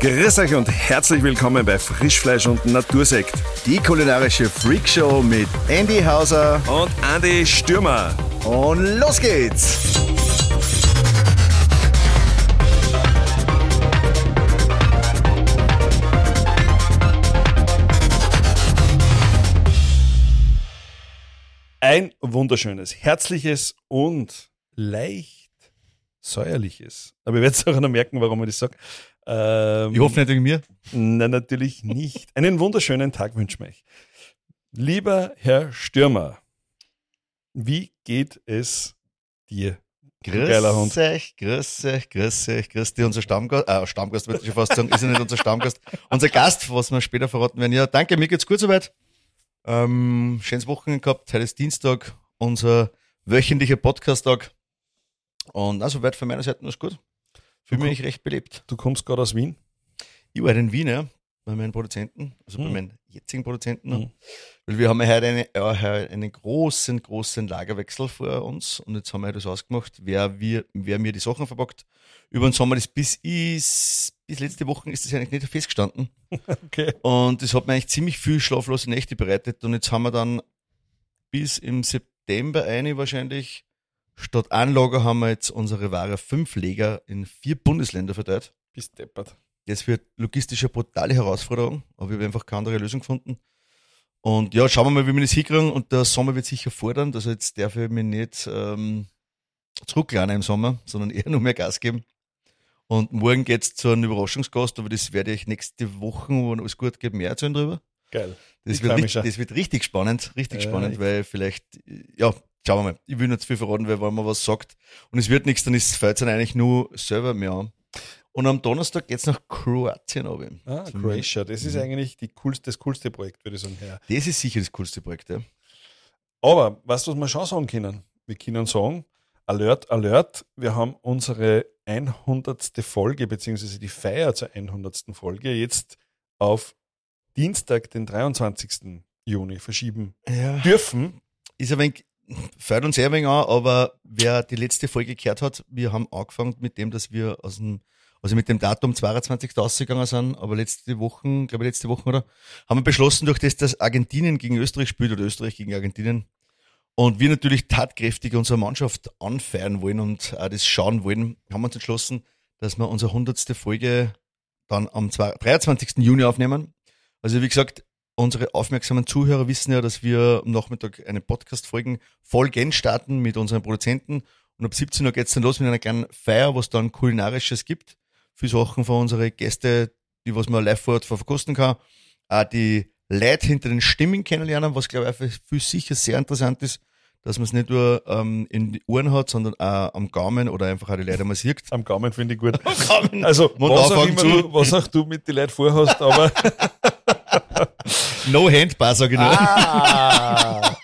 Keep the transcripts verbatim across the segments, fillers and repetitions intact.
Grüß euch und herzlich willkommen bei Frischfleisch und Natursekt. Die kulinarische Freakshow mit Andy Hauser und Andi Stürmer. Und los geht's! Ein wunderschönes, herzliches und leicht säuerliches. Aber ihr werdet es auch noch merken, warum ich das sage. Ähm, ich hoffe nicht wegen mir. Nein, natürlich nicht. Einen wunderschönen Tag wünschen wir euch. Lieber Herr Stürmer, wie geht es dir? Grüß euch, grüß euch, grüß euch, grüß dich, unser Stammgast, äh, Stammgast würde ich schon fast sagen, ist ja nicht unser Stammgast, unser Gast, was wir später verraten werden. Ja, danke, mir geht's gut soweit. Ähm, schönes Wochenende gehabt, heute ist Dienstag, unser wöchentlicher Podcast-Tag. Und also weit von meiner Seite alles gut. Fühle mich recht belebt. Du kommst gerade aus Wien? Ich war in Wien, ja, bei meinen Produzenten, also hm. bei meinen jetzigen Produzenten. Hm. Weil wir haben ja heute eine, ja, einen großen, großen Lagerwechsel vor uns und jetzt haben wir das ausgemacht, wer, wir, wer mir die Sachen verpackt. Über den Sommer, das bis, ist, bis letzte Woche ist das eigentlich nicht festgestanden. Okay. Und das hat mir eigentlich ziemlich viel schlaflose Nächte bereitet und jetzt haben wir dann bis im September eine wahrscheinlich. Statt ein Lager haben wir jetzt unsere Ware fünf Lager in vier Bundesländer verteilt. Bis deppert. Das wird logistisch eine brutale Herausforderung, aber wir haben einfach keine andere Lösung gefunden. Und ja, schauen wir mal, wie wir das hinkriegen. Und der Sommer wird sicher fordern. Also jetzt darf ich mich nicht ähm, zurücklernen im Sommer, sondern eher nur mehr Gas geben. Und morgen geht's zu einem Überraschungsgast, aber das werde ich nächste Woche, wenn alles gut geht, mehr erzählen drüber. Geil. Das, wird richtig, das wird richtig spannend, richtig äh, spannend, weil vielleicht, ja, schauen wir mal. Ich will nicht zu viel verraten, weil wenn man was sagt und es wird nichts, dann ist fällt es eigentlich nur selber mehr an. Und am Donnerstag geht's nach Kroatien runter. Ah, Croatia. Das ist eigentlich die coolste, das coolste Projekt, würde ich sagen. Ja. Das ist sicher das coolste Projekt, ja. Aber, weißt du, was wir schon sagen können? Wir können sagen, Alert, Alert, wir haben unsere hundertste Folge, beziehungsweise die Feier zur hundertsten Folge jetzt auf Dienstag, den dreiundzwanzigsten Juni verschieben ja. dürfen. Ist ein wenig, fällt uns sehr ein wenig an, aber wer die letzte Folge gehört hat, wir haben angefangen mit dem, dass wir aus dem, also mit dem Datum zweiundzwanzigsten ausgegangen sind, aber letzte Woche, glaube ich letzte Woche, oder? Haben wir beschlossen, durch das, dass Argentinien gegen Österreich spielt oder Österreich gegen Argentinien und wir natürlich tatkräftig unsere Mannschaft anfeiern wollen und auch das schauen wollen, haben wir uns entschlossen, dass wir unsere hundertste Folge dann am dreiundzwanzigsten Juni aufnehmen. Also wie gesagt, unsere aufmerksamen Zuhörer wissen ja, dass wir am Nachmittag eine Podcast-Folgen Folgen starten mit unseren Produzenten und ab siebzehn Uhr geht's dann los mit einer kleinen Feier, was dann Kulinarisches gibt. Viele Sachen von unseren Gästen, die was man live vor Ort verkosten kann. Auch die Leute hinter den Stimmen kennenlernen, was glaube ich für viele sicher sehr interessant ist, dass man es nicht nur ähm, in die Ohren hat, sondern auch am Gaumen oder einfach auch die Leute mal sieht. Am Gaumen finde ich gut. Am Gaumen. Also, was auch, immer du, was auch du mit den Leuten vorhast, aber no Handbar, sag ich nur. Ah.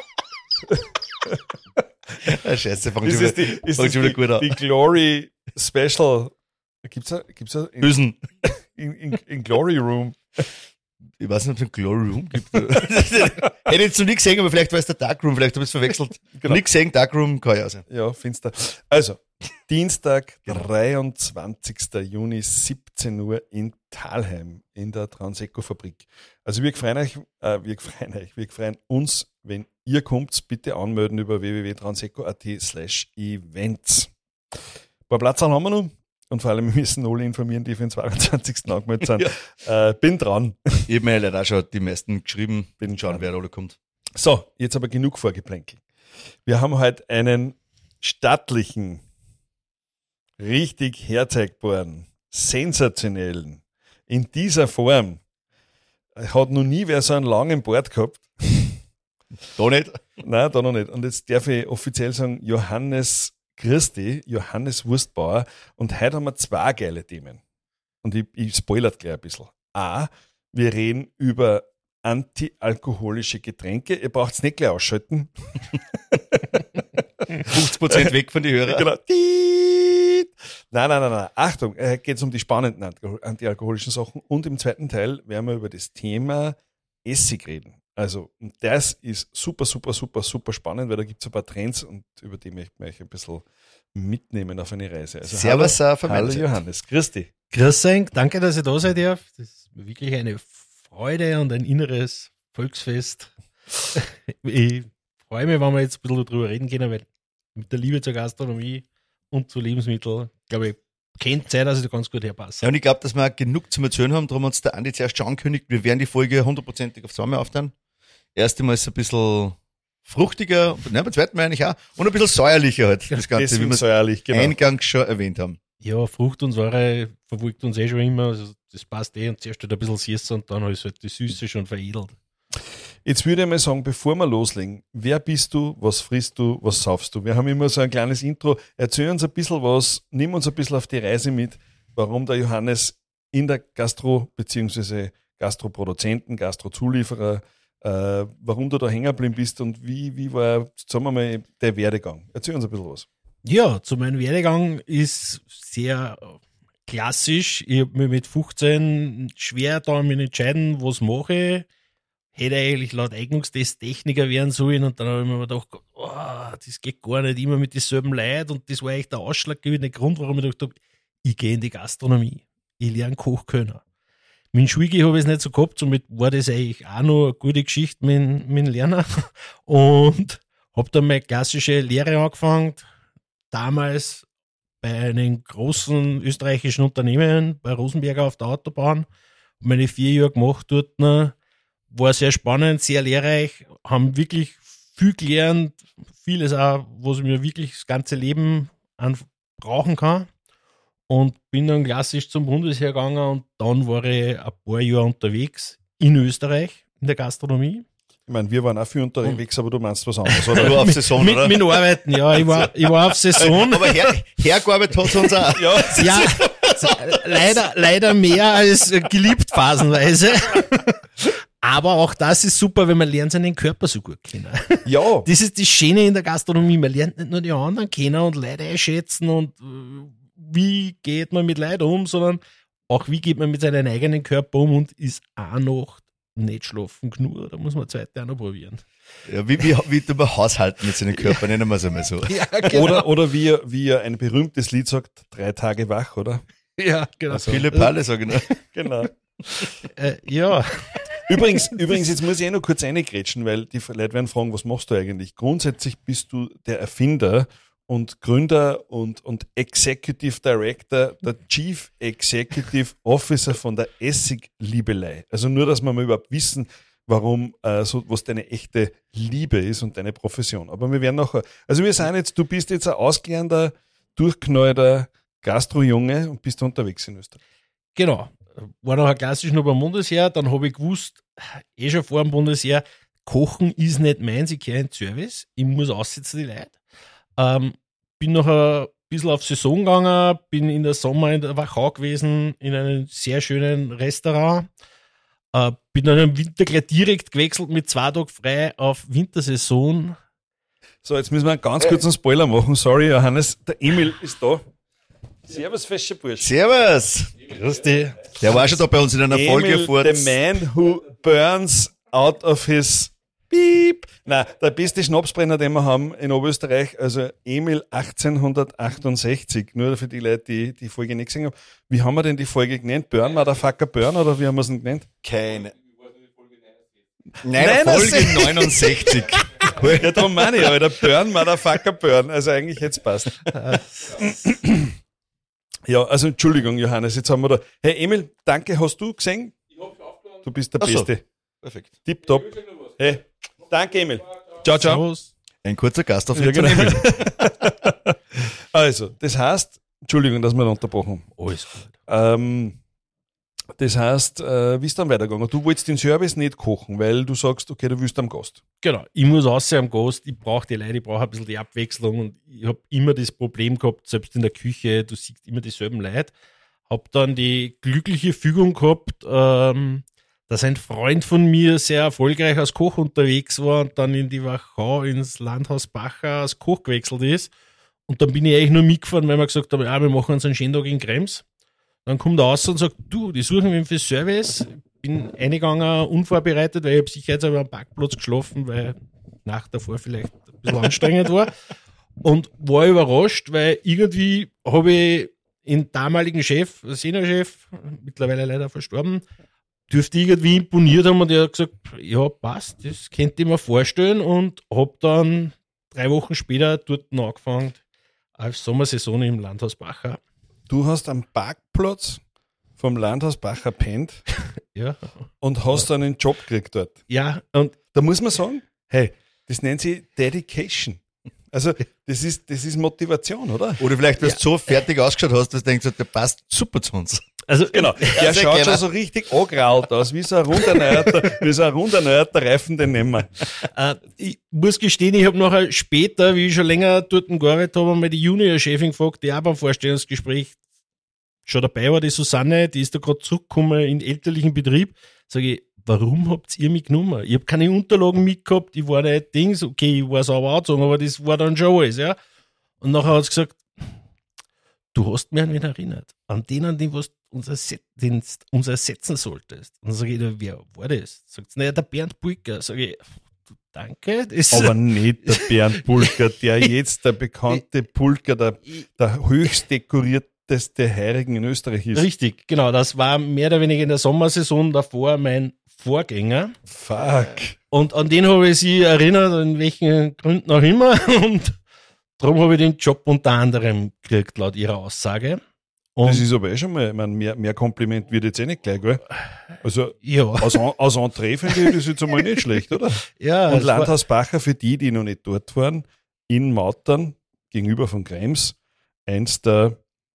ah, Scheiße, fang ist schon, das die, ist fang das schon wieder die, gut an. Die Glory Special. Gibt's a, gibt's a, in, Bösen. In, in, in Glory Room. Ich weiß nicht, ob es einen Glory Room gibt. Hätte ich jetzt noch nie gesehen, aber vielleicht war es der Dark Room, vielleicht habe ich es verwechselt. Genau. Nie gesehen, Dark Room kann ja sein. Ja, finster. Also, Dienstag, dreiundzwanzigsten Juni, siebzehn Uhr in Thalheim in der Transeco-Fabrik. Also wir freuen euch, äh, wir freuen euch, wir freuen uns, wenn ihr kommt, bitte anmelden über w w w punkt transeco punkt a t slash events. Ein paar Platzerl haben wir noch. Und vor allem, wir müssen alle informieren, die für den zweiundzwanzigsten angemeldet sind. Ja. Äh, bin dran. Ich habe mir leider auch schon die meisten geschrieben. Bin schauen, wer da alle kommt. So, jetzt aber genug Vorgeplänkel. Wir haben heute einen stattlichen, richtig herzeigbaren, sensationellen, in dieser Form, hat noch nie wer so einen langen Bart gehabt. Da nicht? Nein, da noch nicht. Und jetzt darf ich offiziell sagen, Johannes Christi, Johannes Wurstbauer. Und heute haben wir zwei geile Themen. Und ich, ich spoilert gleich ein bisschen. A, wir reden über antialkoholische Getränke. Ihr braucht es nicht gleich ausschalten. fünfzig Prozent weg von den Hörern. Genau. Nein, nein, nein, nein. Achtung, äh, geht es um die spannenden antialkoholischen Sachen. Und im zweiten Teil werden wir über das Thema Essig reden. Also, das ist super, super, super, super spannend, weil da gibt es ein paar Trends und über die möchte ich euch ein bisschen mitnehmen auf eine Reise. Also, Servus, hallo, von hallo meiner Johannes, grüß dich. Grüß euch, danke, dass ihr da seid darf. Das ist wirklich eine Freude und ein inneres Volksfest. Ich freue mich, wenn wir jetzt ein bisschen darüber reden können, weil mit der Liebe zur Gastronomie und zu Lebensmitteln, glaube ich, kennt Zeit, dass ich da ganz gut herpasse. Ja, und ich glaube, dass wir auch genug zum Erzählen haben, darum hat uns der Andi zuerst schon angekündigt, wir werden die Folge hundertprozentig aufs Mal aufteilen. Erste Mal ist es ein bisschen fruchtiger, ne, beim zweiten Mal eigentlich auch, und ein bisschen säuerlicher halt, das Ganze, Deswegen wie wir säuerlich, es genau. eingangs schon erwähnt haben. Ja, Frucht und Säure verfolgt uns eh schon immer, also das passt eh, und zuerst halt ein bisschen süß und dann ist halt die Süße schon veredelt. Jetzt würde ich mal sagen, bevor wir loslegen, wer bist du, was frisst du, was saufst du? Wir haben immer so ein kleines Intro. Erzähl uns ein bisschen was, nimm uns ein bisschen auf die Reise mit, warum der Johannes in der Gastro- bzw. Gastroproduzenten, Gastrozulieferer, äh, warum du da hängen geblieben bist und wie, wie war, sagen wir mal, der Werdegang. Erzähl uns ein bisschen was. Ja, zu meinem Werdegang ist sehr klassisch. Ich habe mich mit fünfzehn schwer da mich entscheiden, was mache ich. Hätte eigentlich laut Eignungstest Techniker werden sollen und dann habe ich mir gedacht, oh, das geht gar nicht immer mit denselben Leuten und das war eigentlich der ausschlaggebende Grund, warum ich gedacht habe, ich gehe in die Gastronomie. Ich lerne Kochkönner. Mit dem Schwieger habe ich es nicht so gehabt, somit war das eigentlich auch noch eine gute Geschichte mit, mit dem Lerner und habe dann meine klassische Lehre angefangen, damals bei einem großen österreichischen Unternehmen, bei Rosenberger auf der Autobahn, meine vier Jahre gemacht dort, war sehr spannend, sehr lehrreich, haben wirklich viel gelernt, vieles auch, was ich mir wirklich das ganze Leben an brauchen kann. Und bin dann klassisch zum Bundesheer gegangen und dann war ich ein paar Jahre unterwegs in Österreich, in der Gastronomie. Ich meine, wir waren auch viel unterwegs, aber du meinst was anderes, oder? Nur auf Saison, mit, oder? mit Arbeiten, ja, ich war, ich war auf Saison. Aber her, hergearbeitet hat es uns auch. Ja, Ja, leider, leider mehr als geliebt phasenweise. Aber auch das ist super, wenn man lernt seinen Körper so gut kennen. ja. Das ist das Schöne in der Gastronomie. Man lernt nicht nur die anderen kennen und Leute einschätzen und äh, wie geht man mit Leuten um, sondern auch wie geht man mit seinem eigenen Körper um und ist auch noch nicht schlafen genug. Da muss man zweite auch noch probieren. Ja, wie, wie, wie du mal haushalten mit seinem Körper, nennen wir es einmal so. Ja, Oder, oder wie, wie ein berühmtes Lied sagt, drei Tage wach, oder? Ja, genau. Viele Palle, sage ich nur. Genau. Äh, ja. Übrigens, übrigens, jetzt muss ich eh noch kurz reingrätschen, weil die Leute werden fragen, was machst du eigentlich? Grundsätzlich bist du der Erfinder und Gründer und, und Executive Director, der Chief Executive Officer von der Essigliebelei. Also nur, dass wir mal überhaupt wissen, warum, äh, so, was deine echte Liebe ist und deine Profession. Aber wir werden nachher, also wir sind jetzt, du bist jetzt ein ausgelernter, durchknallter Gastrojunge und bist unterwegs in Österreich. Genau. War nachher klassisch noch beim Bundesheer, dann habe ich gewusst, eh schon vor dem Bundesheer, Kochen ist nicht meins, ich gehöre in den Service, ich muss aussitzen die Leute. Ähm, bin nachher ein bisschen auf Saison gegangen, bin in der Sommer in der Wachau gewesen, in einem sehr schönen Restaurant, äh, bin dann im Winter gleich direkt gewechselt mit zwei Tagen frei auf Wintersaison. So, jetzt müssen wir einen ganz kurzen Spoiler machen. Sorry, Johannes, der Emil ist da. Servus, fescher Bursch. Servus! Grüß dich. Der war schon da bei uns in einer Folge Emil, vor. the man who burns out of his beep. Nein, der beste Schnapsbrenner, den wir haben in Oberösterreich, also Emil achtzehnhundertachtundsechzig, nur für die Leute, die die Folge nicht gesehen haben. Wie haben wir denn die Folge genannt? Burn, Motherfucker, Burn, oder wie haben wir es denn genannt? Keine. Nein, Nein, Folge neunundsechzig. Ja, darum meine ich, Alter. Burn, Motherfucker, Burn. Also eigentlich hätte es passt. Ja, also Entschuldigung, Johannes, jetzt haben wir da. Hey Emil, danke, hast du gesehen? Du bist der Ach so. Beste. Perfekt. Tipptopp. Hey, danke Emil. Ciao, ciao. Servus. Ein kurzer Gast auf Ja, jeden genau. Fall. Also, das heißt, Entschuldigung, dass wir da unterbrochen haben. Alles gut. Ähm, das heißt, äh, wie ist dann weitergegangen? Du wolltest den Service nicht kochen, weil du sagst, okay, du willst am Gast. Genau, ich muss aussehen am Gast, ich brauche die Leute, ich brauche ein bisschen die Abwechslung und ich habe immer das Problem gehabt, selbst in der Küche, du siehst immer dieselben Leute. Habe dann die glückliche Fügung gehabt, ähm, dass ein Freund von mir sehr erfolgreich als Koch unterwegs war und dann in die Wachau ins Landhaus Bacher als Koch gewechselt ist. Und dann bin ich eigentlich nur mitgefahren, weil wir gesagt haben, ja, wir machen uns einen schönen Tag in Krems. Dann kommt er raus und sagt, du, die suchen mich für Service. Bin eingegangen, unvorbereitet, weil ich habe sicherheitshalber am Parkplatz geschlafen, weil nach davor vielleicht ein bisschen anstrengend war. Und war überrascht, weil irgendwie habe ich den damaligen Chef, Seniorchef, mittlerweile leider verstorben, dürfte irgendwie imponiert haben und er hat gesagt, ja, passt, das könnte ich mir vorstellen und habe dann drei Wochen später dort angefangen als Sommersaison im Landhaus Bacher. Du hast am Parkplatz vom Landhaus Bacher pennt Ja. und hast dann einen Job gekriegt dort. Ja, und Da muss man sagen, hey, das nennt sich Dedication. Also das ist, das ist Motivation, oder? Oder vielleicht, weil du so fertig ausgeschaut hast, dass du denkst, der passt super zu uns. also Genau, der sehr schaut gerne. schon so richtig angraut aus, wie so ein runderneuerter, wie so ein runderneuerter Reifen, den nehmen wir. Äh, ich muss gestehen, ich habe nachher später, wie ich schon länger dort gearbeitet habe, mal die Junior-Chefin gefragt, die auch beim Vorstellungsgespräch schon dabei war, die Susanne, die ist da gerade zurückgekommen in den elterlichen Betrieb. Sage ich, warum habt ihr mich genommen? Ich habe keine Unterlagen mitgehabt, ich war nicht Dings, okay, ich war sauber angezogen, aber das war dann schon alles, ja. Und nachher hat sie gesagt, du hast mich an wen erinnert, an den, an den, was du uns, erset- den du uns ersetzen solltest. Und dann sage ich, wer war das? Sagt sie, naja, der Bernd Bulker. Sage ich, du, danke. Das Aber nicht der Bernd Pulker, der jetzt der bekannte Pulker, der, der höchst dekorierteste Heirigen in Österreich ist. richtig, genau, das war mehr oder weniger in der Sommersaison davor mein Vorgänger. Fuck. Und an den habe ich sie erinnert, in welchen Gründen auch immer. Und darum habe ich den Job unter anderem gekriegt, laut ihrer Aussage. Und Das ist aber eh schon mal, ich meine, mehr, mehr Kompliment wird jetzt eh nicht gleich, gell? Also ja, aus, An- aus Entree finde ich das jetzt einmal nicht schlecht, oder? ja, Und es war- Landhaus Bacher, für die, die noch nicht dort waren, in Mautern, gegenüber von Krems, eins der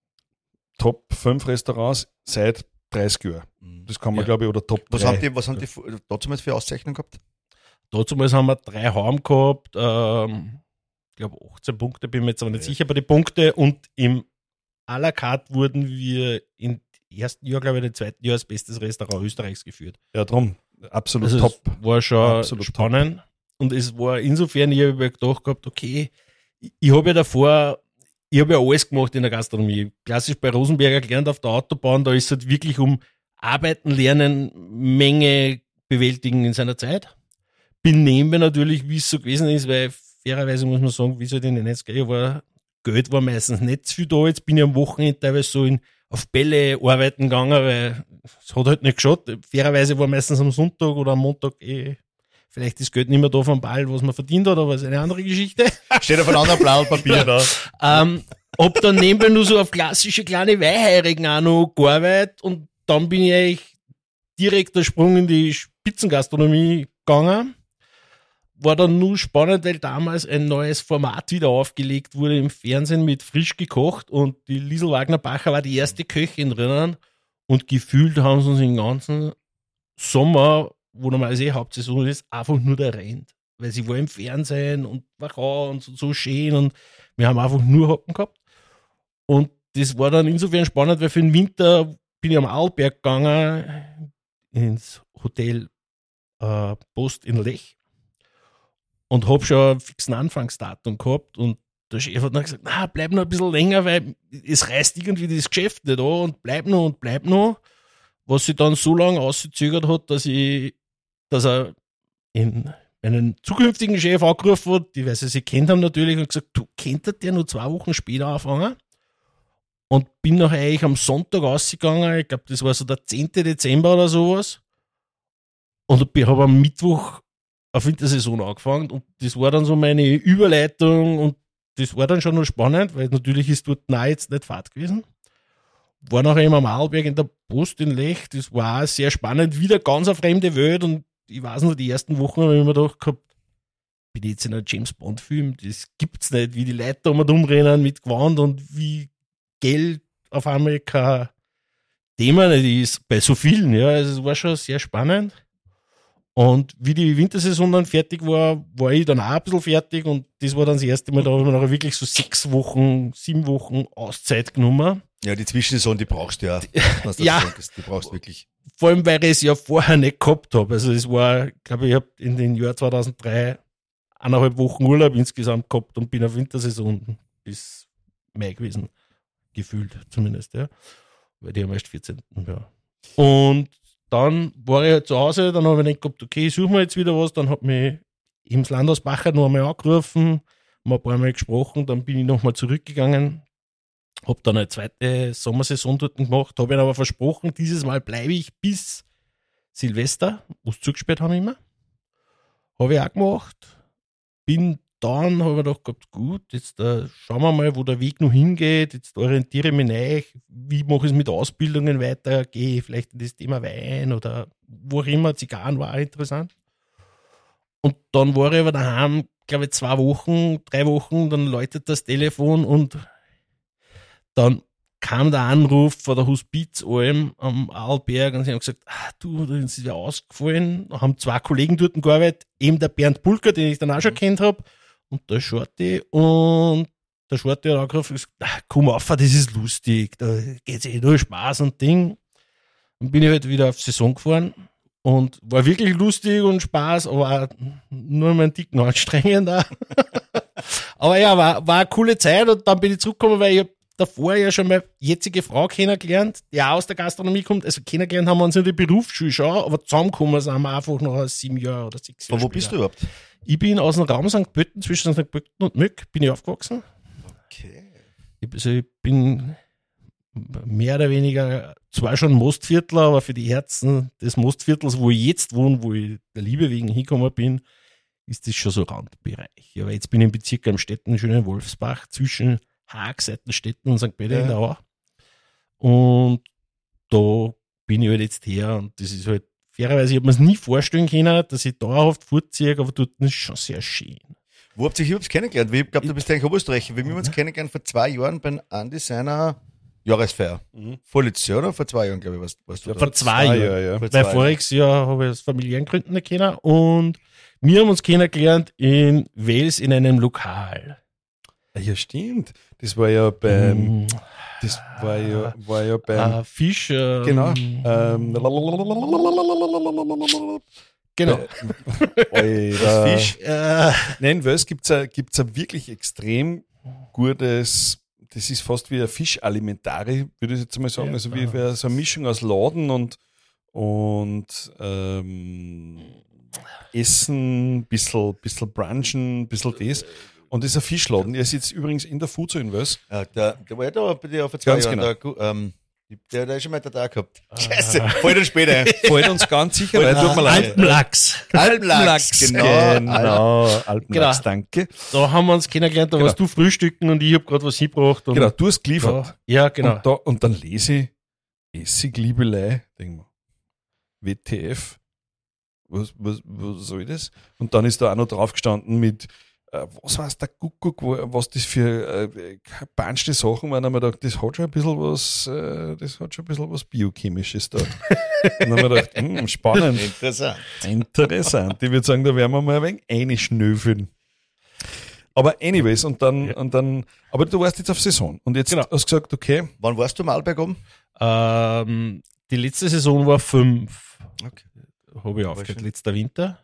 Top fünf Restaurants seit dreißig Jahren. Das kann man, Ja. glaube ich, oder Top Was drei. haben die, was haben die damals für Auszeichnungen gehabt? dazu haben wir drei Heim gehabt, ähm, ich glaube achtzehn Punkte, bin mir jetzt aber nicht sicher bei den Punkten. Und im à la carte wurden wir im ersten Jahr, glaube ich, im zweiten Jahr als bestes Restaurant Österreichs geführt. Ja, drum. Absolut Also top. es war schon Absolut spannend. Und es war insofern, ich habe mir gedacht gehabt, okay, ich, ich habe ja davor, ich habe ja alles gemacht in der Gastronomie. Klassisch bei Rosenberger gelernt auf der Autobahn, da ist es halt wirklich um Arbeiten, Lernen, Menge bewältigen in seiner Zeit. Bin nebenbei natürlich, wie es so gewesen ist, weil fairerweise muss man sagen, wie soll ich denn nicht gehen, war Geld war meistens nicht zu viel da. Jetzt bin ich am Wochenende teilweise so in, auf Bälle arbeiten gegangen, weil es hat halt nicht geschaut. Fairerweise war meistens am Sonntag oder am Montag eh, vielleicht ist Geld nicht mehr da vom Ball, was man verdient hat, aber das ist eine andere Geschichte. Steht auf einem anderen blauen Papier da. ähm, hab dann nebenbei nur so auf klassische kleine Weihheirigen auch noch gearbeitet und dann bin ich eigentlich direkt der Sprung in die Spitzengastronomie gegangen. War dann nur spannend, weil damals ein neues Format wieder aufgelegt wurde im Fernsehen mit Frisch gekocht und die Liesel Wagner-Bacher war die erste Köchin drinnen und gefühlt haben sie uns den ganzen Sommer, wo normalerweise eh Hauptsaison ist, einfach nur da rennt. Weil sie war im Fernsehen und war rau und so, so schön und wir haben einfach nur Hocken gehabt. Und das war dann insofern spannend, weil für den Winter bin ich am Arlberg gegangen ins Hotel äh, Post in Lech und hab schon einen fixen Anfangsdatum gehabt und der Chef hat dann gesagt, na, bleib noch ein bisschen länger, weil es reißt irgendwie das Geschäft nicht an und bleib noch und bleib noch. Was sich dann so lange ausgezögert hat, dass ich, dass er in einen zukünftigen Chef angerufen hat, die, weil sie sich kennt haben natürlich, und gesagt, du, könntet der nur zwei Wochen später anfangen? Und bin nachher eigentlich am Sonntag rausgegangen, ich glaube, das war so der zehnten Dezember oder sowas. Und ich habe am Mittwoch auf Wintersaison angefangen und das war dann so meine Überleitung und das war dann schon noch spannend, weil natürlich ist dort nahe jetzt nicht Fahrt gewesen. War nachher eben am Arlberg in der Post in Lech, das war auch sehr spannend, wieder ganz eine fremde Welt und ich weiß noch, die ersten Wochen habe ich mir gedacht gehabt, bin ich jetzt in einem James-Bond-Film, das gibt's nicht, wie die Leute da mal rumrennen mit Gewand und wie Geld auf einmal kein Thema nicht ist, bei so vielen, ja, also es war schon sehr spannend. Und wie die Wintersaison dann fertig war, war ich dann auch ein bisschen fertig und das war dann das erste Mal, da habe ich mir nachher wirklich so sechs Wochen, sieben Wochen Auszeit genommen. Ja, die Zwischensaison, die brauchst du ja. Was Ja. Du denkst, die brauchst du wirklich. Vor allem, weil ich es ja vorher nicht gehabt habe. Also es war, ich glaube, ich habe in den Jahr zweitausenddrei eineinhalb Wochen Urlaub insgesamt gehabt und bin auf Wintersaison bis Mai gewesen. Gefühlt zumindest, ja. Weil die haben erst vierzehnten Ja. Und dann war ich halt zu Hause, dann habe ich nicht gehabt, okay, ich suche mir jetzt wieder was. Dann hat mich im Landhaus Bacher noch einmal angerufen, haben ein paar Mal gesprochen, dann bin ich nochmal zurückgegangen Hab dann eine zweite Sommersaison dort gemacht, habe ihnen aber versprochen, dieses Mal bleibe ich bis Silvester, wo sie zugesperrt haben immer. Habe ich auch gemacht. Bin dann, habe ich gedacht, gehabt, gut, jetzt äh, schauen wir mal, wo der Weg noch hingeht. Jetzt orientiere ich mich neu. Wie mache ich es mit Ausbildungen weiter? Gehe ich vielleicht in das Thema Wein oder wo auch immer. Zigarren war auch interessant. Und dann war ich aber daheim, glaube ich, zwei Wochen, drei Wochen, dann läutet das Telefon und dann kam der Anruf von der Hospizalm am Arlberg und sie haben gesagt, ah, du, das ist ja ausgefallen. Da haben zwei Kollegen dort gearbeitet, eben der Bernd Pulker, den ich dann auch schon kennt habe, und der Shorty. Und der Shorty hat angerufen und gesagt, ah, komm auf, das ist lustig, da geht's eh nur Spaß und Ding. Dann bin ich halt wieder auf Saison gefahren und war wirklich lustig und Spaß, aber auch nur mal einen Ticken anstrengend auch. Aber ja, war, war eine coole Zeit und dann bin ich zurückgekommen, weil ich hab davor ja schon meine jetzige Frau kennengelernt, die auch aus der Gastronomie kommt. Also kennengelernt haben wir uns in der Berufsschule schon, aber zusammengekommen sind wir einfach noch sieben Jahre oder sechs Jahre. Von wo bist du überhaupt? Ich bin aus dem Raum Sankt Pölten, zwischen Sankt Pölten und Möck, bin ich aufgewachsen. Okay. Ich, also ich bin mehr oder weniger zwar schon Mostviertler, aber für die Herzen des Mostviertels, wo ich jetzt wohne, wo ich der Liebe wegen hingekommen bin, ist das schon so Randbereich. Aber jetzt bin ich im Bezirk Amstetten, schönen Wolfsbach, zwischen Haag, Seitenstetten und Sankt Peter Ja. in der Au. Und da bin ich halt jetzt her und das ist halt fairerweise, ich habe mir es nie vorstellen können, dass ich dauerhaft vorziehe, aber dort ist es schon sehr schön. Wo habt ihr euch überhaupt kennengelernt? Ich glaube, du bist eigentlich Oberösterreicher. Wir haben uns kennengelernt vor zwei Jahren bei Andi seiner Jahresfeier. Mhm. Vorletztes Jahr oder vor zwei Jahren, glaube ich, warst, warst du da? Vor zwei Jahren. Jahre, ja. Vor Weil zwei voriges Jahr habe ich aus familiären Gründen nicht kennen und wir haben uns kennengelernt in Wels in einem Lokal. Ah, ja, stimmt. Das war ja beim, Mm, das war ja, war ja beim, äh, Fisch. ähm, genau, ähm, Genau. Alter. Fisch. Äh, Nein, weil es gibt ein, gibt's ein wirklich extrem gutes, das ist fast wie ein Fischalimentari, würde ich jetzt mal sagen. Ja, also wie, aha. wie so eine Mischung aus Laden und, und ähm, Essen, bisschen, bisschen Brunchen, bisschen das. Und das ist ein Fischladen. Er sitzt übrigens in der Food Invest. Ja, der, der war ja da bei dir vor zwei Ganz Jahren. genau. Der, Gu- ähm, der, der ist schon mal da gehabt. Scheiße, voll dann später. Fällt uns ganz sicher rein, tut mir leid. Alpenlachs. Alpenlachs, genau. Genau, Alpenlachs, Genau. danke. Da haben wir uns kennengelernt, da Genau. warst du frühstücken und ich habe gerade was hingebracht. Und Genau, du hast geliefert. da, ja, genau. Und, da, und dann lese ich Essigliebelei, denke mir, W T F, was, was, was soll das? Und dann ist da auch noch drauf gestanden mit, äh, was weiß der Kuckuck, wo- was das für äh, beinste Sachen waren. Da haben wir gedacht, das hat schon ein bisschen was, äh, das hat schon ein bisschen was Biochemisches da. Und dann haben wir gedacht, hm, spannend, Interessant. interessant. Ich würde sagen, da werden wir mal ein wenig einschnüffeln. Aber anyways, und dann, Ja. und dann, aber du warst jetzt auf Saison und jetzt Genau. hast du gesagt, okay, Wann warst du im Arlberg oben? Ähm, die letzte Saison war fünf. Okay. Habe ich War aufgehört, schön. letzter Winter.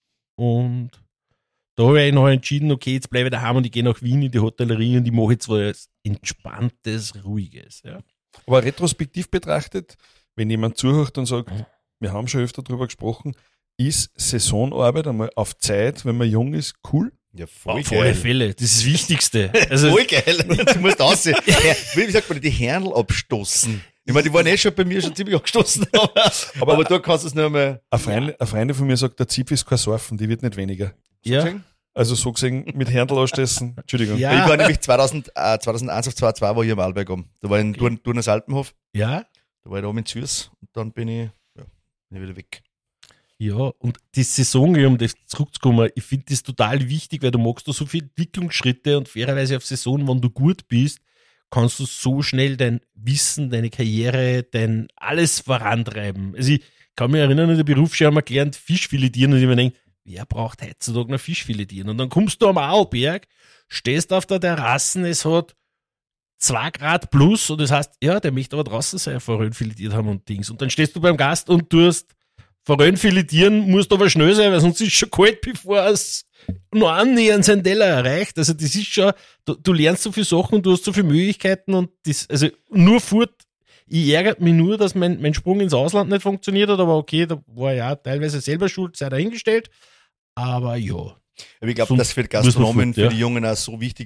Und da habe ich noch entschieden, okay, jetzt bleibe ich daheim und ich gehe nach Wien in die Hotellerie und ich mache jetzt was Entspanntes, Ruhiges. Ja. aber retrospektiv betrachtet, wenn jemand zuhört und sagt, wir haben schon öfter drüber gesprochen, ist Saisonarbeit einmal auf Zeit, wenn man jung ist, cool? Ja, voll Auf alle Fälle, das ist das Wichtigste. Also, Voll geil. Du musst aussehen. Wie sagt man, die Hörnl abstoßen. Ich meine, die waren eh schon bei mir schon ziemlich abgestoßen, aber, aber, aber da kannst du es nicht einmal. Eine Freundin, eine Freundin von mir sagt, der Zipf ist kein Surfen, die wird nicht weniger. ja, Also so gesehen, mit Händel anstessen, Entschuldigung. Ja. Ich war nämlich zweitausend, äh, zweitausendeins auf zweitausendzwei war ich am Arlberg oben. Da war ich in Durn, Durners Alpenhof. ja, Da war ich da oben in Zürs und dann bin ich, ja, bin ich wieder weg. ja. Und die Saison, um das zurückzukommen, ich finde das total wichtig, weil du machst da so viele Entwicklungsschritte und fairerweise auf Saison, wenn du gut bist, kannst du so schnell dein Wissen, deine Karriere, dein alles vorantreiben. Also ich kann mich erinnern, in der Berufsschule haben wir gelernt, Fisch filetieren und ich mir denke, wer braucht heutzutage noch Fisch filetieren? Und dann kommst du am Arlberg, stehst auf der Terrasse, es hat zwei Grad plus und das heißt, ja, der möchte aber draußen sein, Forellen filetiert haben und Dings. Und dann stehst du beim Gast und tust Forellen filetieren, musst aber schnell sein, weil sonst ist es schon kalt, bevor es noch annähernd seinen Teller erreicht. Also das ist schon, du, du lernst so viele Sachen, du hast so viele Möglichkeiten und das, also nur fort, ich ärgere mich nur, dass mein, mein Sprung ins Ausland nicht funktioniert hat, aber okay, da war ja teilweise selber schuld, sei dahingestellt. Aber ja. Aber ich glaube, Sonst dass für die muss man Gastronomen, fort, ja. für die Jungen auch so wichtig ist,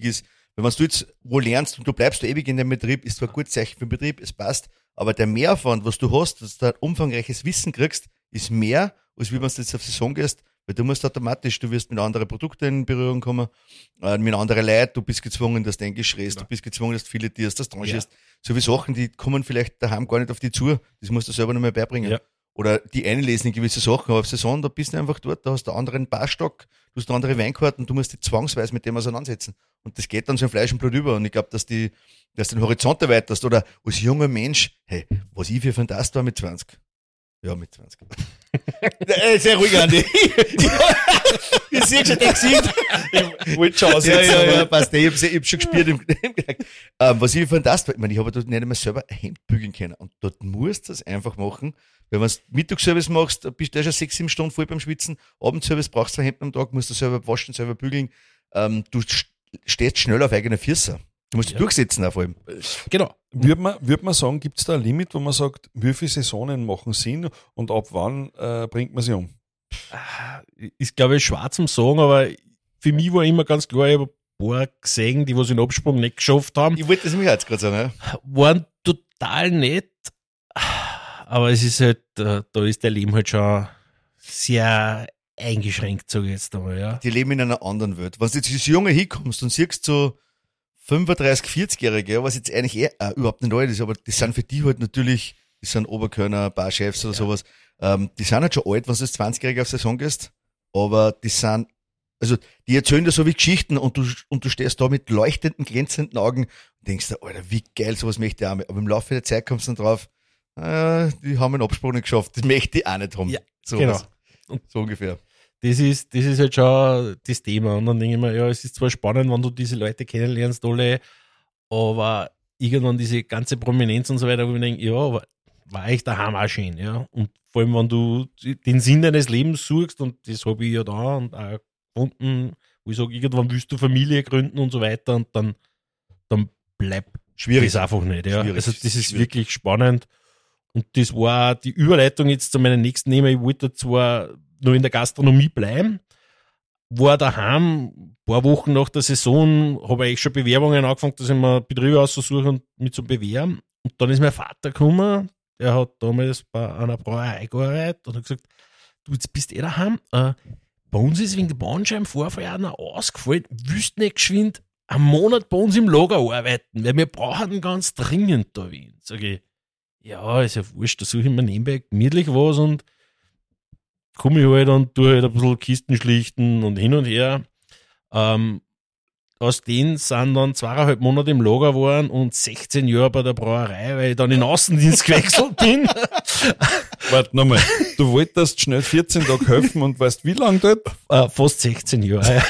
Weil wenn du jetzt wo lernst und du bleibst da ewig in dem Betrieb, ist zwar ein gutes Zeichen für den Betrieb, es passt, aber der Mehraufwand, was du hast, dass du ein umfangreiches Wissen kriegst, ist mehr, als wie wenn du jetzt auf Saison gehst, weil du musst automatisch, du wirst mit anderen Produkten in Berührung kommen, äh, mit anderen Leuten, du bist gezwungen, dass du Englisch redest, Genau. du bist gezwungen, dass du filetierst, dass du tranchierst. So wie Sachen, die kommen vielleicht daheim gar nicht auf dich zu, das musst du selber noch mal beibringen. Ja. Oder die einlesen in gewisse Sachen, aber auf Saison, da bist du einfach dort, da hast du einen anderen Barstock, du hast andere Weinkarten, du musst dich zwangsweise mit dem auseinandersetzen. Und das geht dann so in Fleisch und Blut über. Und ich glaube, dass die, dass du den Horizont erweiterst. Oder als junger Mensch, hey, was ich für Fantast war mit zwanzig. Ja, mit zwanzig. Ey, sehr ruhig, Andi. Ich sehe schon dein Gesicht. Ich wollte schon Ja, aussetzen. ja, ja, aber- passt. Ich hab's, ich hab's schon gespielt im, im ähm, Was ich fantast war, ich meine, ich habe dort nicht einmal selber ein Hemd bügeln können. Und dort musst du es einfach machen. Weil wenn du Mittagsservice machst, bist du ja schon sechs, sieben Stunden voll beim Schwitzen. Abendservice brauchst du ein Hemd am Tag, musst du selber waschen, selber bügeln. Ähm, du st- stehst schnell auf eigene Füße. Du musst dich Ja. durchsetzen auch vor allem. Genau. Würde man, würd man sagen, gibt es da ein Limit, wo man sagt, wie viele Saisonen machen Sinn und ab wann äh, bringt man sie um? Ist, glaube ich, schwer zum Sagen, aber für mich war immer ganz klar, ich habe ein paar gesehen, die was den Absprung nicht geschafft haben, Ich wollte das mir jetzt gerade sagen. Ja? waren total nett, aber es ist halt, äh, da ist der Leben halt schon sehr eingeschränkt, sage ich jetzt einmal, ja. Die leben in einer anderen Welt. Wenn du jetzt als Junge hinkommst und siehst so fünfunddreißig, vierzig-Jährige, ja, was jetzt eigentlich eh, äh, überhaupt nicht alt ist, aber die sind für die halt natürlich, die sind Oberkörner, Barchefs oder Ja. sowas, ähm, die sind halt schon alt, wenn du als zwanzigjähriger auf Saison gehst, aber die sind, also die erzählen dir so wie Geschichten und du, und du stehst da mit leuchtenden, glänzenden Augen und denkst dir, Alter, wie geil, sowas möchte ich auch mal. Aber im Laufe der Zeit kommst du dann drauf, äh, die haben einen Absprung nicht geschafft, das möchte ich auch nicht haben. Ja, so genau. So ungefähr. Das ist, das ist halt schon das Thema. Und dann denke ich mir, ja, es ist zwar spannend, wenn du diese Leute kennenlernst, alle, aber irgendwann diese ganze Prominenz und so weiter, wo ich mir denke, ja, aber war echt daheim auch schön, ja. Und vor allem, wenn du den Sinn deines Lebens suchst, und das habe ich ja da und auch gefunden, wo ich sage, irgendwann willst du Familie gründen und so weiter, und dann, dann bleibt Schwierig. das einfach nicht, ja. Schwierig. Also das ist Schwierig. wirklich spannend. Und das war die Überleitung jetzt zu meinem nächsten Thema. Ich wollte zwar noch in der Gastronomie bleiben, war daheim, ein paar Wochen nach der Saison, habe ich schon Bewerbungen angefangen, dass ich mir Betriebe aussuche und mich zu bewerben. Und dann ist mein Vater gekommen, der hat damals bei einer Brauerei gearbeitet und hat gesagt, du, jetzt bist eh daheim, äh, bei uns ist wegen der Bandscheibenvorfall einer ausgefallen, willst nicht geschwind einen Monat bei uns im Lager arbeiten, weil wir brauchen ihn ganz dringend da Wien. Sag ich, ja, ist ja wurscht, da suche ich mir nebenbei gemütlich was und komme ich halt und tue halt ein bisschen Kisten schlichten und hin und her. Ähm, aus denen sind dann zweieinhalb Monate im Lager geworden und sechzehn Jahre bei der Brauerei, weil ich dann in den Außendienst gewechselt bin. Warte nochmal, du wolltest schnell vierzehn Tage helfen und weißt wie lange dort? Äh, fast sechzehn Jahre.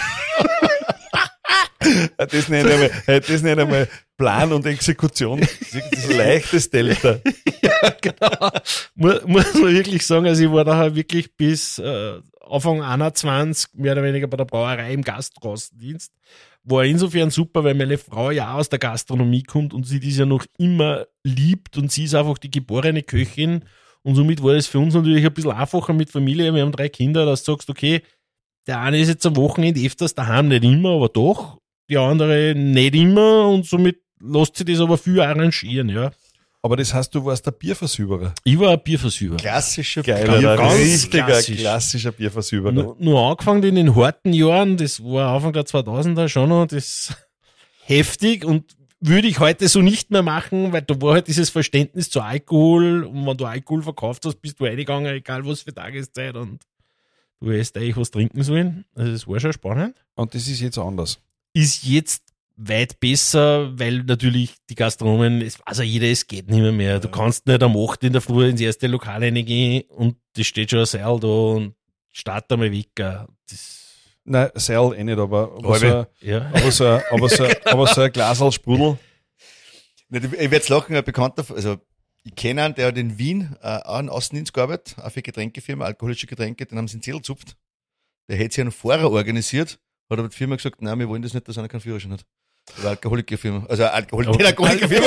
Das nicht einmal, das nicht einmal Plan und Exekution. Das ist ein leichtes Delta. Ja, genau. Muss, muss man wirklich sagen, also ich war daher wirklich bis äh, Anfang einundzwanzig mehr oder weniger bei der Brauerei im Gastaußendienst. War insofern super, weil meine Frau ja auch aus der Gastronomie kommt und sie das ja noch immer liebt und sie ist einfach die geborene Köchin und somit war es für uns natürlich ein bisschen einfacher mit Familie. Wir haben drei Kinder, dass du sagst, okay, der eine ist jetzt am Wochenende öfters daheim, nicht immer, aber doch. Die andere nicht immer und somit lässt sich das aber viel arrangieren, ja. Aber das heißt, du warst der Bierversüberer. Ich war ein Bierversüber. Klassischer Geiler, Ja, ganz richtiger, klassisch. klassischer Bierversüberer. Nur, nur angefangen in den harten Jahren, das war Anfang der zweitausender schon noch, das heftig und würde ich heute so nicht mehr machen, weil da war halt dieses Verständnis zu Alkohol und wenn du Alkohol verkauft hast, bist du reingegangen, egal was für Tageszeit und du hättest eigentlich was trinken sollen. Also das war schon spannend. Und das ist jetzt anders. Ist jetzt weit besser, weil natürlich die Gastronomen, es weiß ja jeder, es geht nicht mehr mehr. Du kannst nicht am acht in der Früh ins erste Lokal reingehen und das steht schon ein Seil da und start einmal weg. Das, Nein, Seil eh nicht, aber, aber, so, Halbe. ein- ja. aber, so, ein- aber, so, aber so ein Glas Sprudel. Ich werde jetzt lachen, ein Bekannter, also ich kenne einen, der hat in Wien äh, auch einen Außendienst gearbeitet, auch für Getränkefirma, alkoholische Getränke, den haben sie in Zettel gezupft. Der hätte sich einen Fahrer organisiert, hat aber die Firma gesagt, nein, wir wollen das nicht, dass einer keinen Führerschein hat. Eine Alkoholikerfirma. Also eine Alkohol Oh. keine Alkoholikerfirma.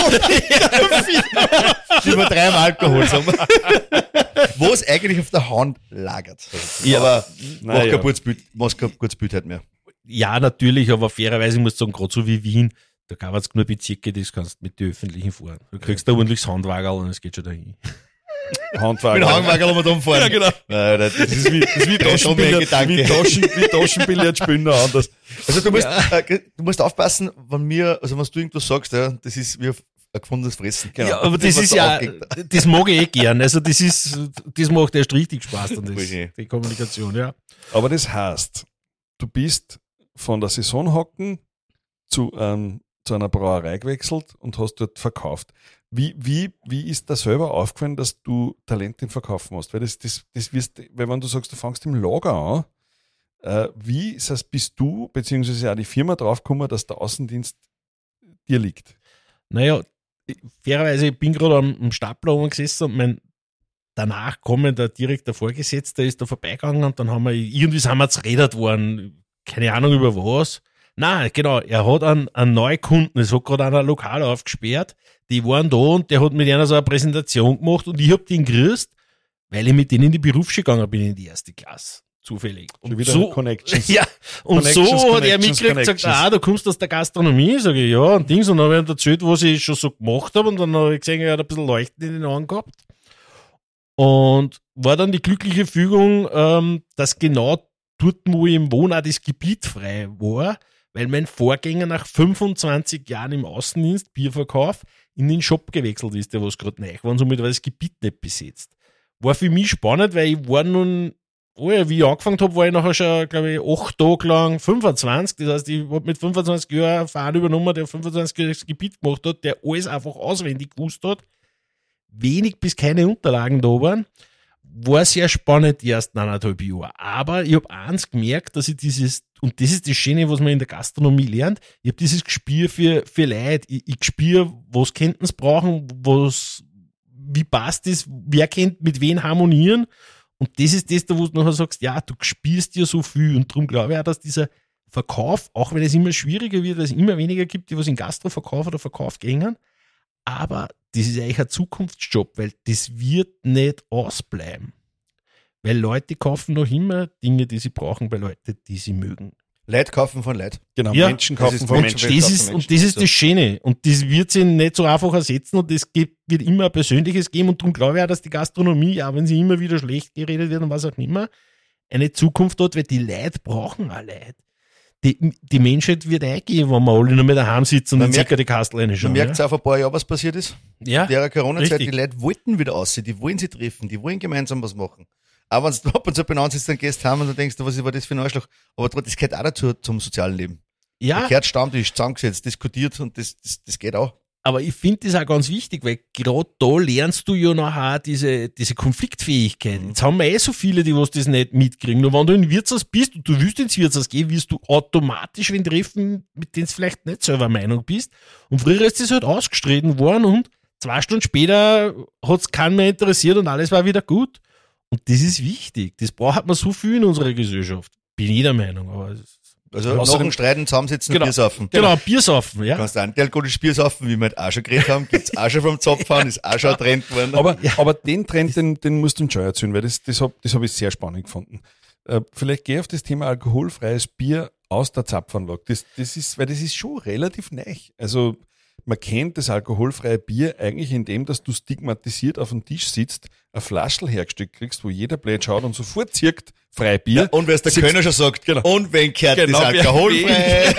Die übertreiben Alkohol, sagen wir. Wo es eigentlich auf der Hand lagert. Ja. Aber Nein, mach kein ja. gutes Bild, mach kein gutes Bild halt mehr. ja, natürlich, aber fairerweise muss ich sagen, gerade so wie Wien, da gab es genug Bezirke, das kannst du mit den Öffentlichen fahren. Du kriegst da ordentliches Handwagerl und es geht schon dahin. Handwagen. Mit Handwagen haben wir da umfahren. Ja, genau. Nein, das Das ist wie, das ist wie Taschenbillard, wie, Taschen, wie Taschenbillard spielen noch anders. Also du musst, äh, du musst aufpassen, wenn mir, also wenn du irgendwas sagst, ja, das ist wie ein gefundenes Fressen. Genau. Ja, aber das was ist so ja, aufregt. das mag ich eh gern. Also das ist, das macht erst richtig Spaß, dann das, Voll schön. die Kommunikation, ja. Aber das heißt, du bist von der Saisonhocken zu, ähm, zu einer Brauerei gewechselt und hast dort verkauft. Wie, wie, wie ist da selber aufgefallen, dass du Talent im Verkaufen hast? Weil das, das, das wirst, weil wenn du sagst, du fängst im Lager an, äh, wie ist das, bist du, beziehungsweise auch die Firma draufgekommen, dass der Außendienst dir liegt? Naja, fairerweise, ich bin gerade am, am Stapler oben gesessen und mein danach kommender direkter Vorgesetzter ist da vorbeigegangen und dann haben wir, irgendwie sind wir zerredet worden, keine Ahnung über was. Nein, genau, er hat einen, einen Neukunden, es hat gerade einer Lokal aufgesperrt, die waren da und der hat mit einer so eine Präsentation gemacht und ich hab den grüßt, weil ich mit denen in die Berufsschule gegangen bin, in die erste Klasse, zufällig. Schon Und wieder so, Connections. ja, und Connections, so hat er Connections, mitgekriegt gesagt, Connections. ah, du kommst aus der Gastronomie, sage ich, ja, und Dings, und dann habe ich ihm erzählt, was ich schon so gemacht habe, und dann habe ich gesehen, er hat ein bisschen Leuchten in den Augen gehabt. Und war dann die glückliche Fügung, ähm, dass genau dort, wo ich im Wohn, auch das Gebiet frei war, weil mein Vorgänger nach fünfundzwanzig Jahren im Außendienst, Bierverkauf, in den Shop gewechselt ist, der was gerade neu war und somit war das Gebiet nicht besetzt. War für mich spannend, weil ich war nun, oh ja, wie ich angefangen habe, war ich nachher schon, glaube ich, acht Tage lang fünfundzwanzig. Das heißt, ich habe mit fünfundzwanzig Jahren einen Verein übernommen, der fünfundzwanzig Jahre das Gebiet gemacht hat, der alles einfach auswendig gewusst hat. Wenig bis keine Unterlagen da waren. War sehr spannend die ersten anderthalb Jahre. Aber ich habe eins gemerkt, dass ich dieses, und das ist das Schöne, was man in der Gastronomie lernt, ich habe dieses Gespür für, für Leute. Ich, ich spüre, was könnten sie brauchen, was, wie passt das, wer kennt mit wem harmonieren. Und das ist das, wo du nachher sagst, ja, du spürst ja so viel. Und darum glaube ich auch, dass dieser Verkauf, auch wenn es immer schwieriger wird, weil es immer weniger gibt, die was in Gastroverkauf oder Verkauf gehen, aber das ist eigentlich ein Zukunftsjob, weil das wird nicht ausbleiben. Weil Leute kaufen noch immer Dinge, die sie brauchen bei Leuten, die sie mögen. Leute kaufen von Leuten. Genau, Ja, Menschen das kaufen ist von Menschen. Menschen. Das kaufen ist, Menschen. und das ist So. das Schöne. Und das wird sich nicht so einfach ersetzen und es gibt, wird immer ein Persönliches geben. Und darum glaube ich auch, dass die Gastronomie, auch wenn sie immer wieder schlecht geredet wird und was auch immer, eine Zukunft hat, weil die Leute brauchen auch Leute. Die, die Menschheit wird eingehen, wenn wir alle nur mit daheim sitzen und Man in merkt- circa die Kastel Man reinschauen. merkt auf ein paar Jahre, was passiert ist. Ja, In der Corona-Zeit, richtig. die Leute wollten wieder aussehen, die wollen sie treffen, die wollen gemeinsam was machen. Aber wenn du ab und zu benannt sitzt, dann gehst du heim und du denkst, was war das für ein Arschloch? Aber trotzdem, das gehört auch dazu, zum sozialen Leben. ja. Da gehört Stammtisch, zusammengesetzt, diskutiert und das, das, das geht auch. Aber ich finde das auch ganz wichtig, weil gerade da lernst du ja nachher diese, diese Konfliktfähigkeit. Mhm. Jetzt haben wir eh so viele, die was das nicht mitkriegen. Nur wenn du in Wirtshaus bist und du willst ins Wirtshaus gehen, wirst du automatisch wen treffen, mit denen du vielleicht nicht selber Meinung bist. Und früher ist das halt ausgestritten worden und zwei Stunden später hat es keinen mehr interessiert und alles war wieder gut. Und das ist wichtig. Das braucht man so viel in unserer Gesellschaft. Bin ich der Meinung. Aber es ist Also Außerdem- nach dem Streiten zusammensitzen Genau. und Bier saufen. genau, Bier saufen, ja. Du kannst antialkoholisches Bier saufen, wie wir halt auch schon geredet haben, gibt's auch schon vom Zapfhahn, ist auch schon ein Trend geworden. Aber, aber den Trend, den, den musst du schon erzählen, weil das, das habe das hab ich sehr spannend gefunden. Äh, vielleicht geh auf das Thema alkoholfreies Bier aus der Zapfanlage. Das, das ist, weil das ist schon relativ neu. Also man kennt das alkoholfreie Bier eigentlich in dem, dass du stigmatisiert auf dem Tisch sitzt, ein Flaschel hergestellt kriegst, wo jeder blöd schaut und sofort zirkt, Freibier. ja, und wer es der Sitzt- Kölner schon sagt, Genau. und wenn gehört Genau, das wer- alkoholfrei.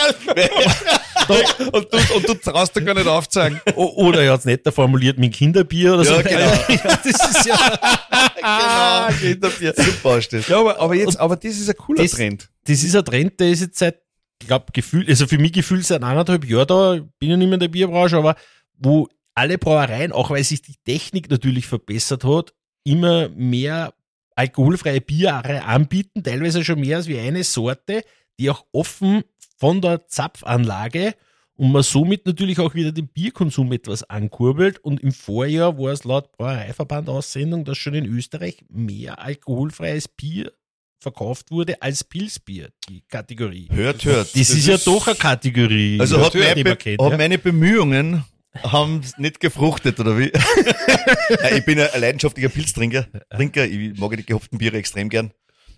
und, du, und du traust dir gar nicht aufzeigen. O- Oder er hat es netter formuliert mit Kinderbier oder Ja, so. genau. Ja, das ist ja, genau, Kinderbier. Super ist das. Ja, aber, aber jetzt, aber das ist ein cooler Das- Trend. das ist ein Trend, der ist jetzt seit, ich glaube, gefühlt, also für mich gefühlt seit anderthalb Jahren da, ich bin ja nicht mehr in der Bierbranche, aber wo alle Brauereien, auch weil sich die Technik natürlich verbessert hat, immer mehr alkoholfreie Biere anbieten, teilweise schon mehr als wie eine Sorte, die auch offen von der Zapfanlage und man somit natürlich auch wieder den Bierkonsum etwas ankurbelt. Und im Vorjahr war es laut Brauereiverband Aussendung, dass schon in Österreich mehr alkoholfreies Bier verkauft wurde als Pilzbier, die Kategorie. Hört, hört. Das, ist ja doch eine Kategorie, Also hat, die meine, man Be kennt, hat ja. meine Bemühungen haben nicht gefruchtet, oder wie? Nein, ich bin ein leidenschaftlicher Pilztrinker. Trinker. Ich mag die gehopften Biere extrem gern.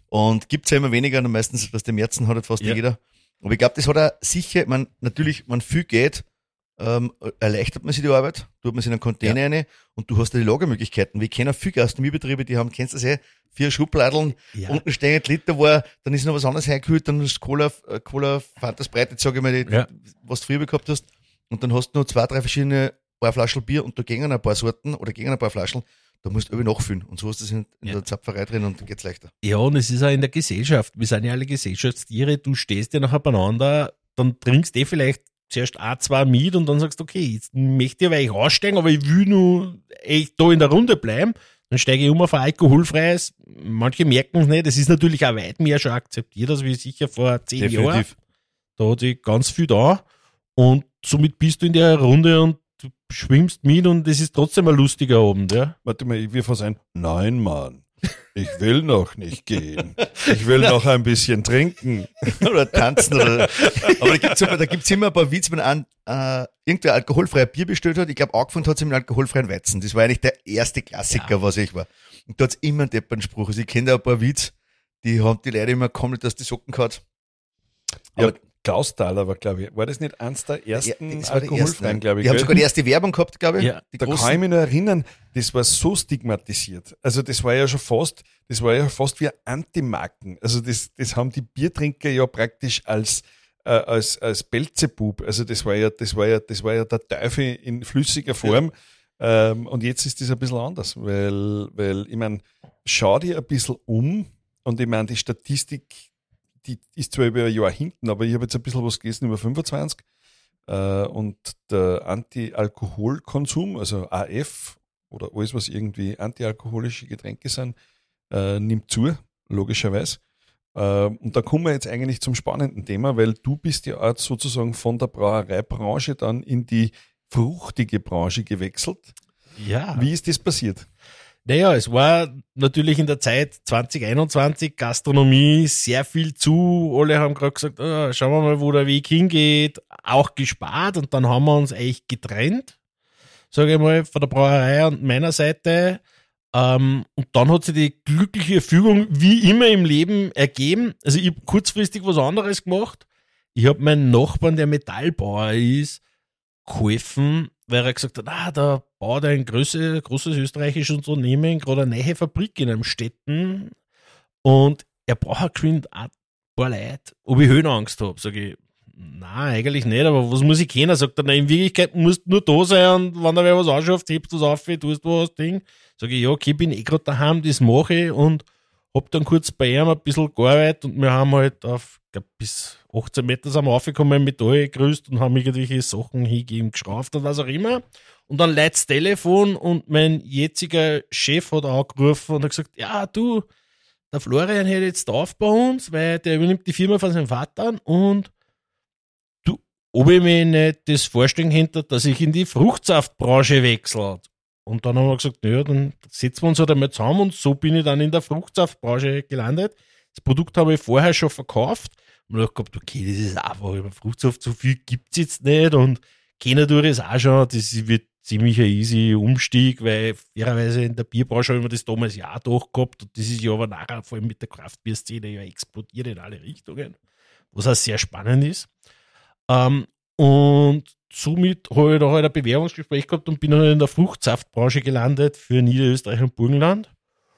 Und gibt's ja immer weniger, und meistens, was der Märzen hat, hat fast Ja. jeder. Aber ich glaube, das hat er sicher, man, natürlich, man viel geht, ähm, erleichtert man sich die Arbeit, tut man sich in einen Container rein und du hast ja die Lagermöglichkeiten. Wir kennen viele Gastronomiebetriebe, die haben, kennst du das eh, vier Schubladeln, Ja. unten stehen die Liter war, dann ist noch was anderes reingekühlt, dann ist Cola, äh, Cola, Fantas Breite, sag ich mal, die, Ja. was du früher gehabt hast. Und dann hast du noch zwei, drei verschiedene paar Flaschen Bier und da gehen ein paar Sorten oder gehen ein paar Flaschen, da musst du irgendwie nachfüllen. Und so hast du es in, in Ja. der Zapferei drin und geht's leichter. Ja, und es ist auch in der Gesellschaft. Wir sind ja alle Gesellschaftstiere. Du stehst ja nachher beieinander, dann trinkst du eh vielleicht zuerst ein, zwei mit und dann sagst du, okay, jetzt möchte ich aber ich aussteigen, aber ich will nur echt da in der Runde bleiben. Dann steige ich um auf ein alkoholfreies. Manche merken es nicht. Es ist natürlich auch weit mehr schon akzeptiert, als wie sicher vor zehn Jahren. Da hat sich ganz viel da. Und somit bist du in der Runde und du schwimmst mit und es ist trotzdem ein lustiger Abend, ja. Warte mal, ich will von sein, nein, Mann, ich will noch nicht gehen. Ich will noch ein bisschen trinken. Oder tanzen. Oder, aber da gibt's aber, da gibt's immer ein paar Witz, wenn ein, äh, irgendwer alkoholfreier Bier bestellt hat. Ich glaube, angefangen hat es mit einem alkoholfreien Weizen. Das war eigentlich der erste Klassiker, Ja. was ich war. Und da hat's immer einen Deppernspruch. Also ich kenne da ein paar Witz, die haben die Leute immer komplett aus die Socken gehabt. Ja, Klausthaler war, glaube ich, war das nicht eins der ersten Ja, das war der erste, alkoholfreien, ne? glaube ich. Die haben gell? sogar die erste Werbung gehabt, glaube ich. Ja, die Da großen. kann ich mich noch erinnern, das war so stigmatisiert. Also das war ja schon fast, das war ja fast wie Antimarken. Also das, das haben die Biertrinker ja praktisch als, äh, als, als Belzebub. Also das war ja, das war ja, das war ja der Teufel in flüssiger Form. Ähm, und jetzt ist das ein bisschen anders, weil, weil, ich meine, schau dir ein bisschen um und ich meine, die Statistik, die ist zwar über ein Jahr hinten, aber ich habe jetzt ein bisschen was gelesen über fünfundzwanzig. Äh, und der Anti-Alkohol-Konsum, also A F oder alles, was irgendwie antialkoholische Getränke sind, äh, nimmt zu, logischerweise. Äh, und da kommen wir jetzt eigentlich zum spannenden Thema, weil du bist ja auch sozusagen von der Brauereibranche dann in die fruchtige Branche gewechselt. Ja. Wie ist das passiert? Naja, es war natürlich in der Zeit zwanzig einundzwanzig Gastronomie sehr viel zu. Alle haben gerade gesagt, ah, schauen wir mal, wo der Weg hingeht. Auch gespart und dann haben wir uns eigentlich getrennt, sage ich mal, von der Brauerei und meiner Seite. Ähm, und dann hat sich die glückliche Fügung wie immer im Leben ergeben. Also ich habe kurzfristig was anderes gemacht. Ich habe meinen Nachbarn, der Metallbauer ist, geholfen, weil er gesagt hat, ah, da baut ein große, großes österreichisches Unternehmen gerade eine neue Fabrik in einem Städten und er braucht geschwind ein paar Leute, ob ich Höhenangst habe. Sag ich, nein, eigentlich nicht, aber was muss ich kennen? Sagt er, na, in Wirklichkeit musst du nur da sein und wenn da wer was anschafft, hebst du es auf, tust du was, Ding. Sag ich, ja, okay, bin eh gerade daheim, das mache ich und hab dann kurz bei ihm ein bisschen gearbeitet und wir haben halt auf, ich glaube, bis achtzehn Meter sind wir aufgekommen, Metall gerüstet und haben irgendwelche Sachen hingegeben, geschraubt und was auch immer. Und dann leitet das Telefon und mein jetziger Chef hat angerufen und hat gesagt, ja, du, der Florian hält jetzt auf bei uns, weil der übernimmt die Firma von seinem Vater und du, ob ich mir nicht das vorstellen könnte, dass ich in die Fruchtsaftbranche wechsle. Und dann haben wir gesagt, naja, dann setzen wir uns halt einmal zusammen und so bin ich dann in der Fruchtsaftbranche gelandet. Das Produkt habe ich vorher schon verkauft und ich gedacht, okay, das ist einfach, über Fruchtsaft so viel gibt's jetzt nicht und keiner tut es auch schon, das wird ziemlich ein easy Umstieg, weil fairerweise in der Bierbranche haben wir das damals ja auch durchgehabt und das ist ja aber nachher vor allem mit der Kraftbierszene ja explodiert in alle Richtungen, was auch sehr spannend ist. Ähm, und somit habe ich da halt ein Bewerbungsgespräch gehabt und bin dann in der Fruchtsaftbranche gelandet für Niederösterreich und Burgenland.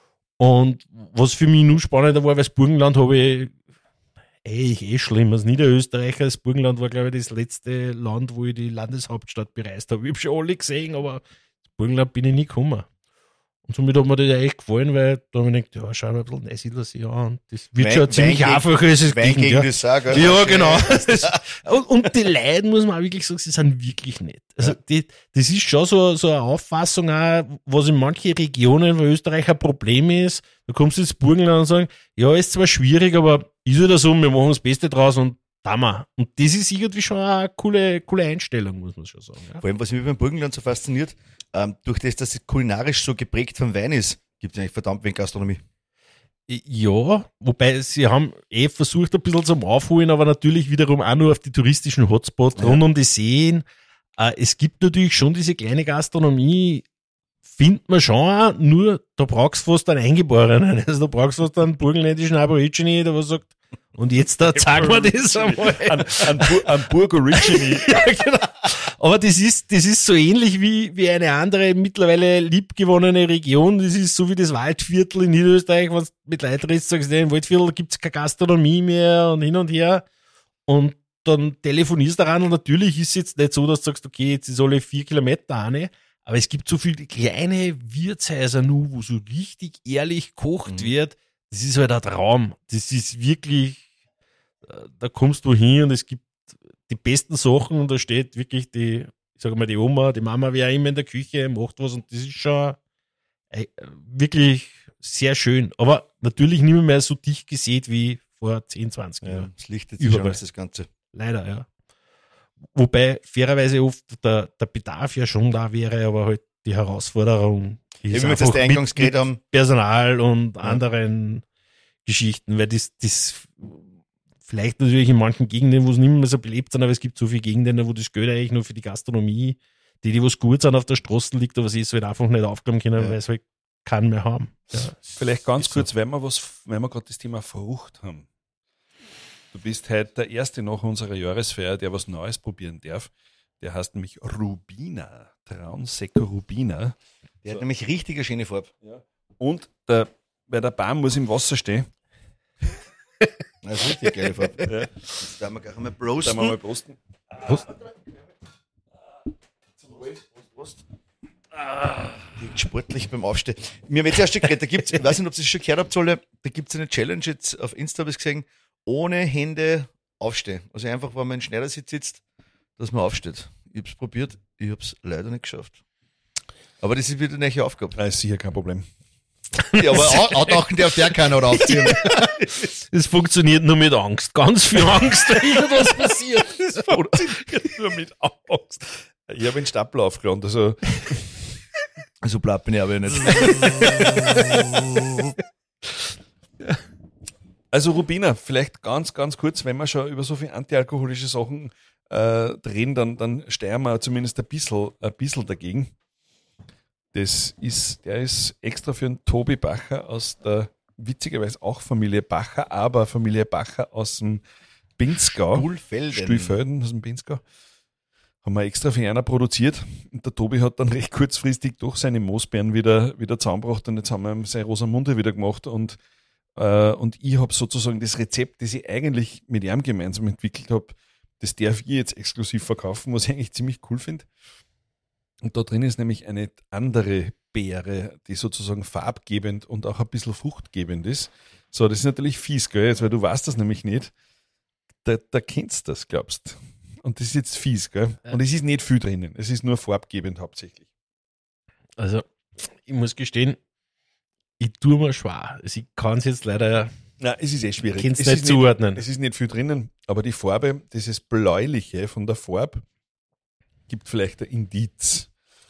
Und was für mich nur spannender war, weil das Burgenland habe ich eigentlich eh schlimm. Als Niederösterreicher, das Burgenland war, glaube ich, das letzte Land, wo ich die Landeshauptstadt bereist habe. Ich habe schon alle gesehen, aber das Burgenland bin ich nie gekommen. Und somit hat mir das echt gefallen, weil da habe ich gedacht, ja, schau mal ein bisschen Neusiedlersee an. Das wird Wein- schon ziemlich Wein gegen- einfach. Es ist Wein Gegend, gegen ja. das auch, gell? Ja, Schön. genau. und, und die Leute, muss man auch wirklich sagen, sie sind wirklich nett. Also die, das ist schon so, so eine Auffassung auch, was in manchen Regionen von Österreich ein Problem ist. Da kommst du ins Burgenland und sagen, ja, ist zwar schwierig, aber ist wieder so, wir machen das Beste draus und da mal. Und das ist irgendwie schon eine coole, coole Einstellung, muss man schon sagen. Ja. Vor allem, was mich beim Burgenland so fasziniert, ähm, durch das, dass es kulinarisch so geprägt vom Wein ist, gibt es eigentlich verdammt wenig Gastronomie. Ja, wobei sie haben eh versucht, ein bisschen zum Aufholen, aber natürlich wiederum auch nur auf die touristischen Hotspots Ja. rund um die Seen. Äh, es gibt natürlich schon diese kleine Gastronomie, findet man schon auch, nur da brauchst du fast einen Eingeborenen. Also da brauchst du fast einen burgenländischen Aborigine, der was sagt, und jetzt da zeigen wir das einmal. Ein, ein, Bur, ein Burg-Origini. Ja, genau. Aber das ist, das ist so ähnlich wie, wie eine andere mittlerweile liebgewonnene Region. Das ist so wie das Waldviertel in Niederösterreich, wenn du mit Leuten redest, sagst du, im Waldviertel gibt's keine Gastronomie mehr und hin und her. Und dann telefonierst du daran und natürlich ist es jetzt nicht so, dass du sagst, okay, jetzt ist alle vier Kilometer eine. Aber es gibt so viele kleine Wirtshäuser nur, wo so richtig ehrlich gekocht Mhm. wird. Das ist halt ein Traum. Das ist wirklich, da kommst du hin und es gibt die besten Sachen und da steht wirklich die, ich sage mal, die Oma, die Mama, wer auch immer in der Küche, macht was und das ist schon äh, wirklich sehr schön. Aber natürlich nicht mehr so dicht gesät wie vor zehn, zwanzig Ja, Jahren. das lichtet sich schon Überall. aus, das Ganze. Leider, ja. Wobei fairerweise oft der, der Bedarf ja schon da wäre, aber halt die Herausforderung Ja, ist wie wir das einfach der eingangs mit, geredet mit haben, Personal und anderen Geschichten, weil das, das vielleicht natürlich in manchen Gegenden, wo es nicht mehr so belebt sind, aber es gibt so viele Gegenden, wo das Geld eigentlich nur für die Gastronomie, die, die was gut sind, auf der Straße liegt, aber sie ist halt einfach nicht aufgenommen können, Ja. weil es halt keinen mehr haben. Ja, Vielleicht ganz ist kurz, wenn wir was, wenn wir gerade das Thema Frucht haben. Du bist heute der Erste nach unserer Jahresfeier, der was Neues probieren darf. Der heißt nämlich Rubina, Traunseco Rubina. der So. hat nämlich richtig eine schöne Farbe. Und der, weil der Baum muss im Wasser stehen. Das ist richtig geile Farbe. Ja. Jetzt werden wir gleich einmal Da wir prosten. mal posten. Prost. Prost. Liegt sportlich beim Aufstehen. Mir haben jetzt erst geredet, da gibt's, ich weiß nicht, ob ihr es schon gehört habt, Zolle, da gibt es eine Challenge jetzt auf Insta, habe ich gesehen, ohne Hände aufstehen. Also einfach, wenn man in Schneidersitz sitzt, dass man aufsteht. Ich habe es probiert, ich habe es leider nicht geschafft. Aber das ist wieder eine neue Aufgabe. Das ist sicher kein Problem. Ja, aber au- outlachen darf der keiner oder aufziehen. Es funktioniert nur mit Angst. Ganz viel Angst, wenn irgendwas passiert. Das funktioniert nur mit Angst. Ich habe den Stapel aufgeladen. Also, So bleibt bin ich aber nicht. also Rubina, vielleicht ganz, ganz kurz, wenn wir schon über so viele antialkoholische Sachen äh, reden, dann, dann steuern wir zumindest ein bisschen, ein bisschen dagegen. Das ist, der ist extra für den Tobi Bacher aus der, witzigerweise auch Familie Bacher, aber Familie Bacher aus dem Pinzgau. Stuhlfelden. Stühlfelden aus dem Pinzgau. Haben wir extra für einer produziert. Und der Tobi hat dann recht kurzfristig doch seine Moosbeeren wieder, wieder zusammengebracht und jetzt haben wir ihm seine Rosamunde wieder gemacht und, äh, und ich habe sozusagen das Rezept, das ich eigentlich mit ihm gemeinsam entwickelt habe, das darf ich jetzt exklusiv verkaufen, was ich eigentlich ziemlich cool finde. Und da drin ist nämlich eine andere Beere, die sozusagen farbgebend und auch ein bisschen fruchtgebend ist. So, das ist natürlich fies, gell, jetzt, weil du weißt das nämlich nicht. Da, da kennst du das, glaubst. Und das ist jetzt fies, gell? Und es ist nicht viel drinnen. Es ist nur farbgebend hauptsächlich. Also, ich muss gestehen, ich tue mir schwer. Also, ich kann es jetzt leider, Nein, es ist eh schwierig. kann's Es nicht ist zuordnen. Es ist nicht viel drinnen, aber die Farbe, dieses Bläuliche von der Farbe, gibt vielleicht ein Indiz.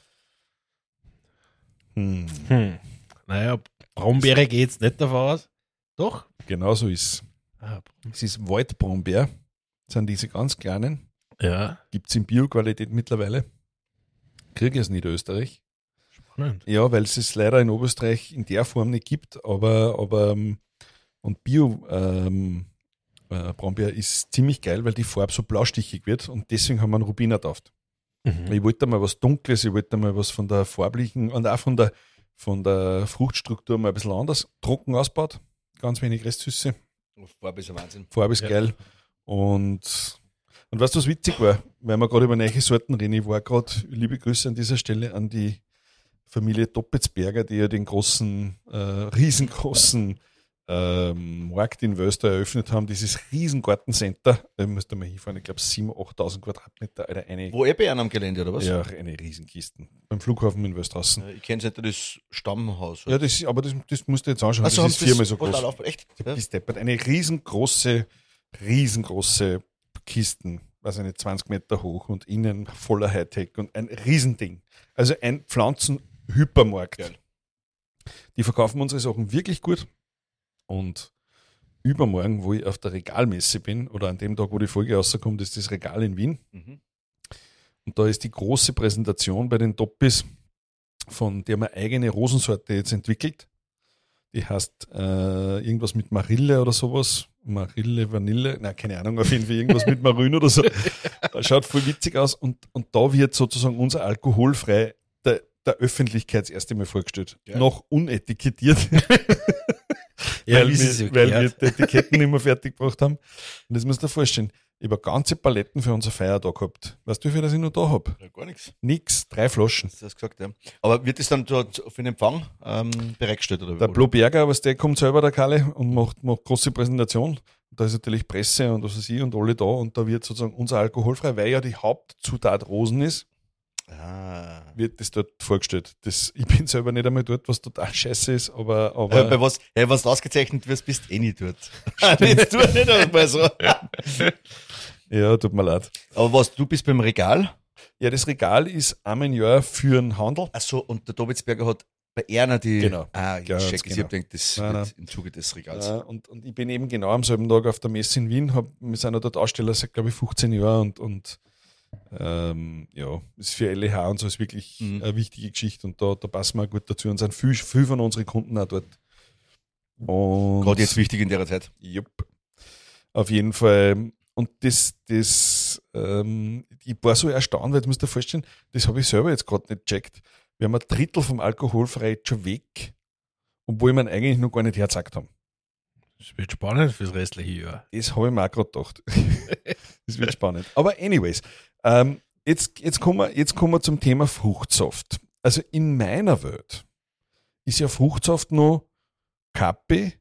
Hm. Hm. Naja, Brombeere geht jetzt nicht davon aus. Doch? Genau so ist es. Ah, Es ist Waldbrombeer. Das sind diese ganz kleinen. ja, Gibt es in Bio-Qualität mittlerweile. Kriege ich es in Niederösterreich. spannend. Ja, weil es es leider in Oberösterreich in der Form nicht gibt, aber, aber ähm, und Bio ähm, äh, Brombeer ist ziemlich geil, weil die Farbe so blaustichig wird und deswegen haben wir einen Rubiner getauft. Mhm. Ich wollte mal was Dunkles, ich wollte mal was von der farblichen und auch von der, von der Fruchtstruktur mal ein bisschen anders. Trocken ausbaut, ganz wenig Restsüße, Farbe ist ein Wahnsinn. Farbe ist Ja. geil. Und, und weißt du, was witzig war? Weil wir gerade über neue Sorten reden, ich war gerade, liebe Grüße an dieser Stelle an die Familie Doppetzberger, die ja den großen, äh, riesengroßen ähm, Markt in Wöster eröffnet haben, dieses Riesengartencenter, da müsst ihr mal hinfahren, ich glaube siebentausend, achttausend Quadratmeter, Alter, eine, Wo eh bei einem am Gelände, oder was? ja, eine Riesenkisten. Beim Flughafen in Wöstraußen. Ich kenne nicht das Stammhaus. Ja, das, aber das, das musst du jetzt anschauen, Also das ist viermal so total groß. auf, echt? Ja. Bis deppert. Eine riesengroße, riesengroße Kisten, weiß ich nicht, zwanzig Meter hoch und innen voller Hightech und ein Riesending. Also ein Pflanzenhypermarkt. Geil. Die verkaufen unsere Sachen wirklich gut. Und übermorgen, wo ich auf der Regalmesse bin, oder an dem Tag, wo die Folge rauskommt, ist das Regal in Wien. Mhm. Und da ist die große Präsentation bei den Toppis. von der haben eine eigene Rosensorte jetzt entwickelt. Die heißt äh, irgendwas mit Marille oder sowas. Marille, Vanille, nein, keine Ahnung, auf jeden Fall irgendwas mit Marün oder so. Schaut voll witzig aus und, und da wird sozusagen unser alkoholfrei der, der Öffentlichkeit das erste Mal vorgestellt. Ja. Noch unetikettiert. Ja, weil, wie sie es wir, weil wir erklärt. die Etiketten nicht mehr fertig gebracht haben. Und das musst du dir vorstellen. Ich habe ganze Paletten für unsere Feier da gehabt. Weißt du, wie viel das ich noch da habe? Ja, gar nichts. Nix, drei Flaschen. Das hast du gesagt, ja. Aber wird das dann dort für den Empfang ähm, bereitgestellt? Oder Der wie? Blo Berger, was der kommt selber, der Kalle, und macht, macht große Präsentation. Und da ist natürlich Presse und was weiß ich und alle da. Und da wird sozusagen unser alkoholfrei, weil ja die Hauptzutat Rosen ist, Ah. wird das dort vorgestellt. Das, ich bin selber nicht einmal dort, was total scheiße ist, aber, Ja, aber bei was, ja, was du ausgezeichnet wirst, bist eh nicht dort. Jetzt tu nicht einmal so. ja, tut mir leid. Aber was, du bist beim Regal? Ja, das Regal ist einmal im Jahr für den Handel. Achso, und der Dobitzberger hat bei Erna die. Genau. Ah, ich Ganz check, ich genau. hab gedacht, das Nein, wird nein. im Zuge des Regals. Ja, und, und ich bin eben genau am selben Tag auf der Messe in Wien. Hab, wir sind ja dort Aussteller seit, glaube ich, fünfzehn Jahren und, und ähm, ja, ist für L E H und so ist wirklich Mhm. eine wichtige Geschichte und da, da passen wir auch gut dazu und sind viel, viel von unseren Kunden auch dort. Und Gerade jetzt wichtig in der Zeit. Jupp. Auf jeden Fall. Und das, das, ähm, ich war so erstaunt, weil du musst dir vorstellen, das habe ich selber jetzt gerade nicht gecheckt. Wir haben ein Drittel vom Alkoholfrei jetzt schon weg, obwohl wir ihn eigentlich noch gar nicht hergezeigt haben. Das wird spannend fürs restliche Jahr. Das habe ich mir auch gerade gedacht. Das wird spannend. Aber anyways, ähm, jetzt, jetzt, kommen wir, jetzt kommen wir zum Thema Fruchtsaft. Also in meiner Welt ist ja Fruchtsaft noch Kaffee,